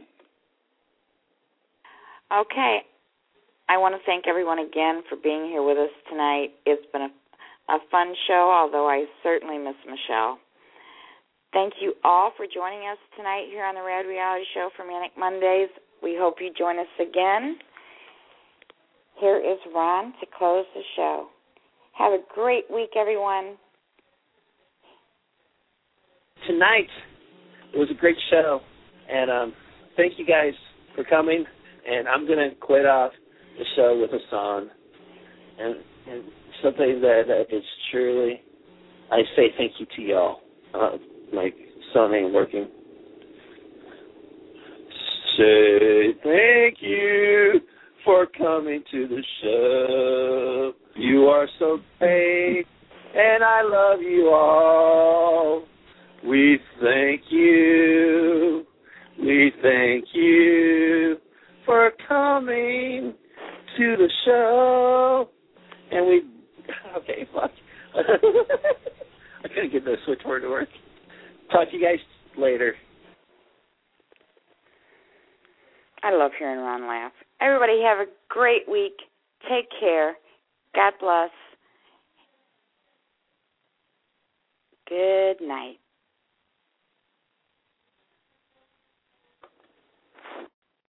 Okay. I want to thank everyone again for being here with us tonight. It's been a, a fun show, although I certainly miss Michelle. Thank you all for joining us tonight here on the Rad Reality Show for Manic Mondays. We hope you join us again. Here is Ron to close the show. Have a great week, everyone. Tonight was a great show, and um, thank you guys for coming. And I'm going to quit off the show with a song, and, and something that, that is truly, I say thank you to y'all. Uh, my song ain't working. Say thank you for coming to the show. You are so great, and I love you all. We thank you. We thank you for coming to the show. And we, okay, fuck. I couldn't get the switchboard to work. Talk to you guys later. I love hearing Ron laugh. Everybody have a great week. Take care. God bless. Good night.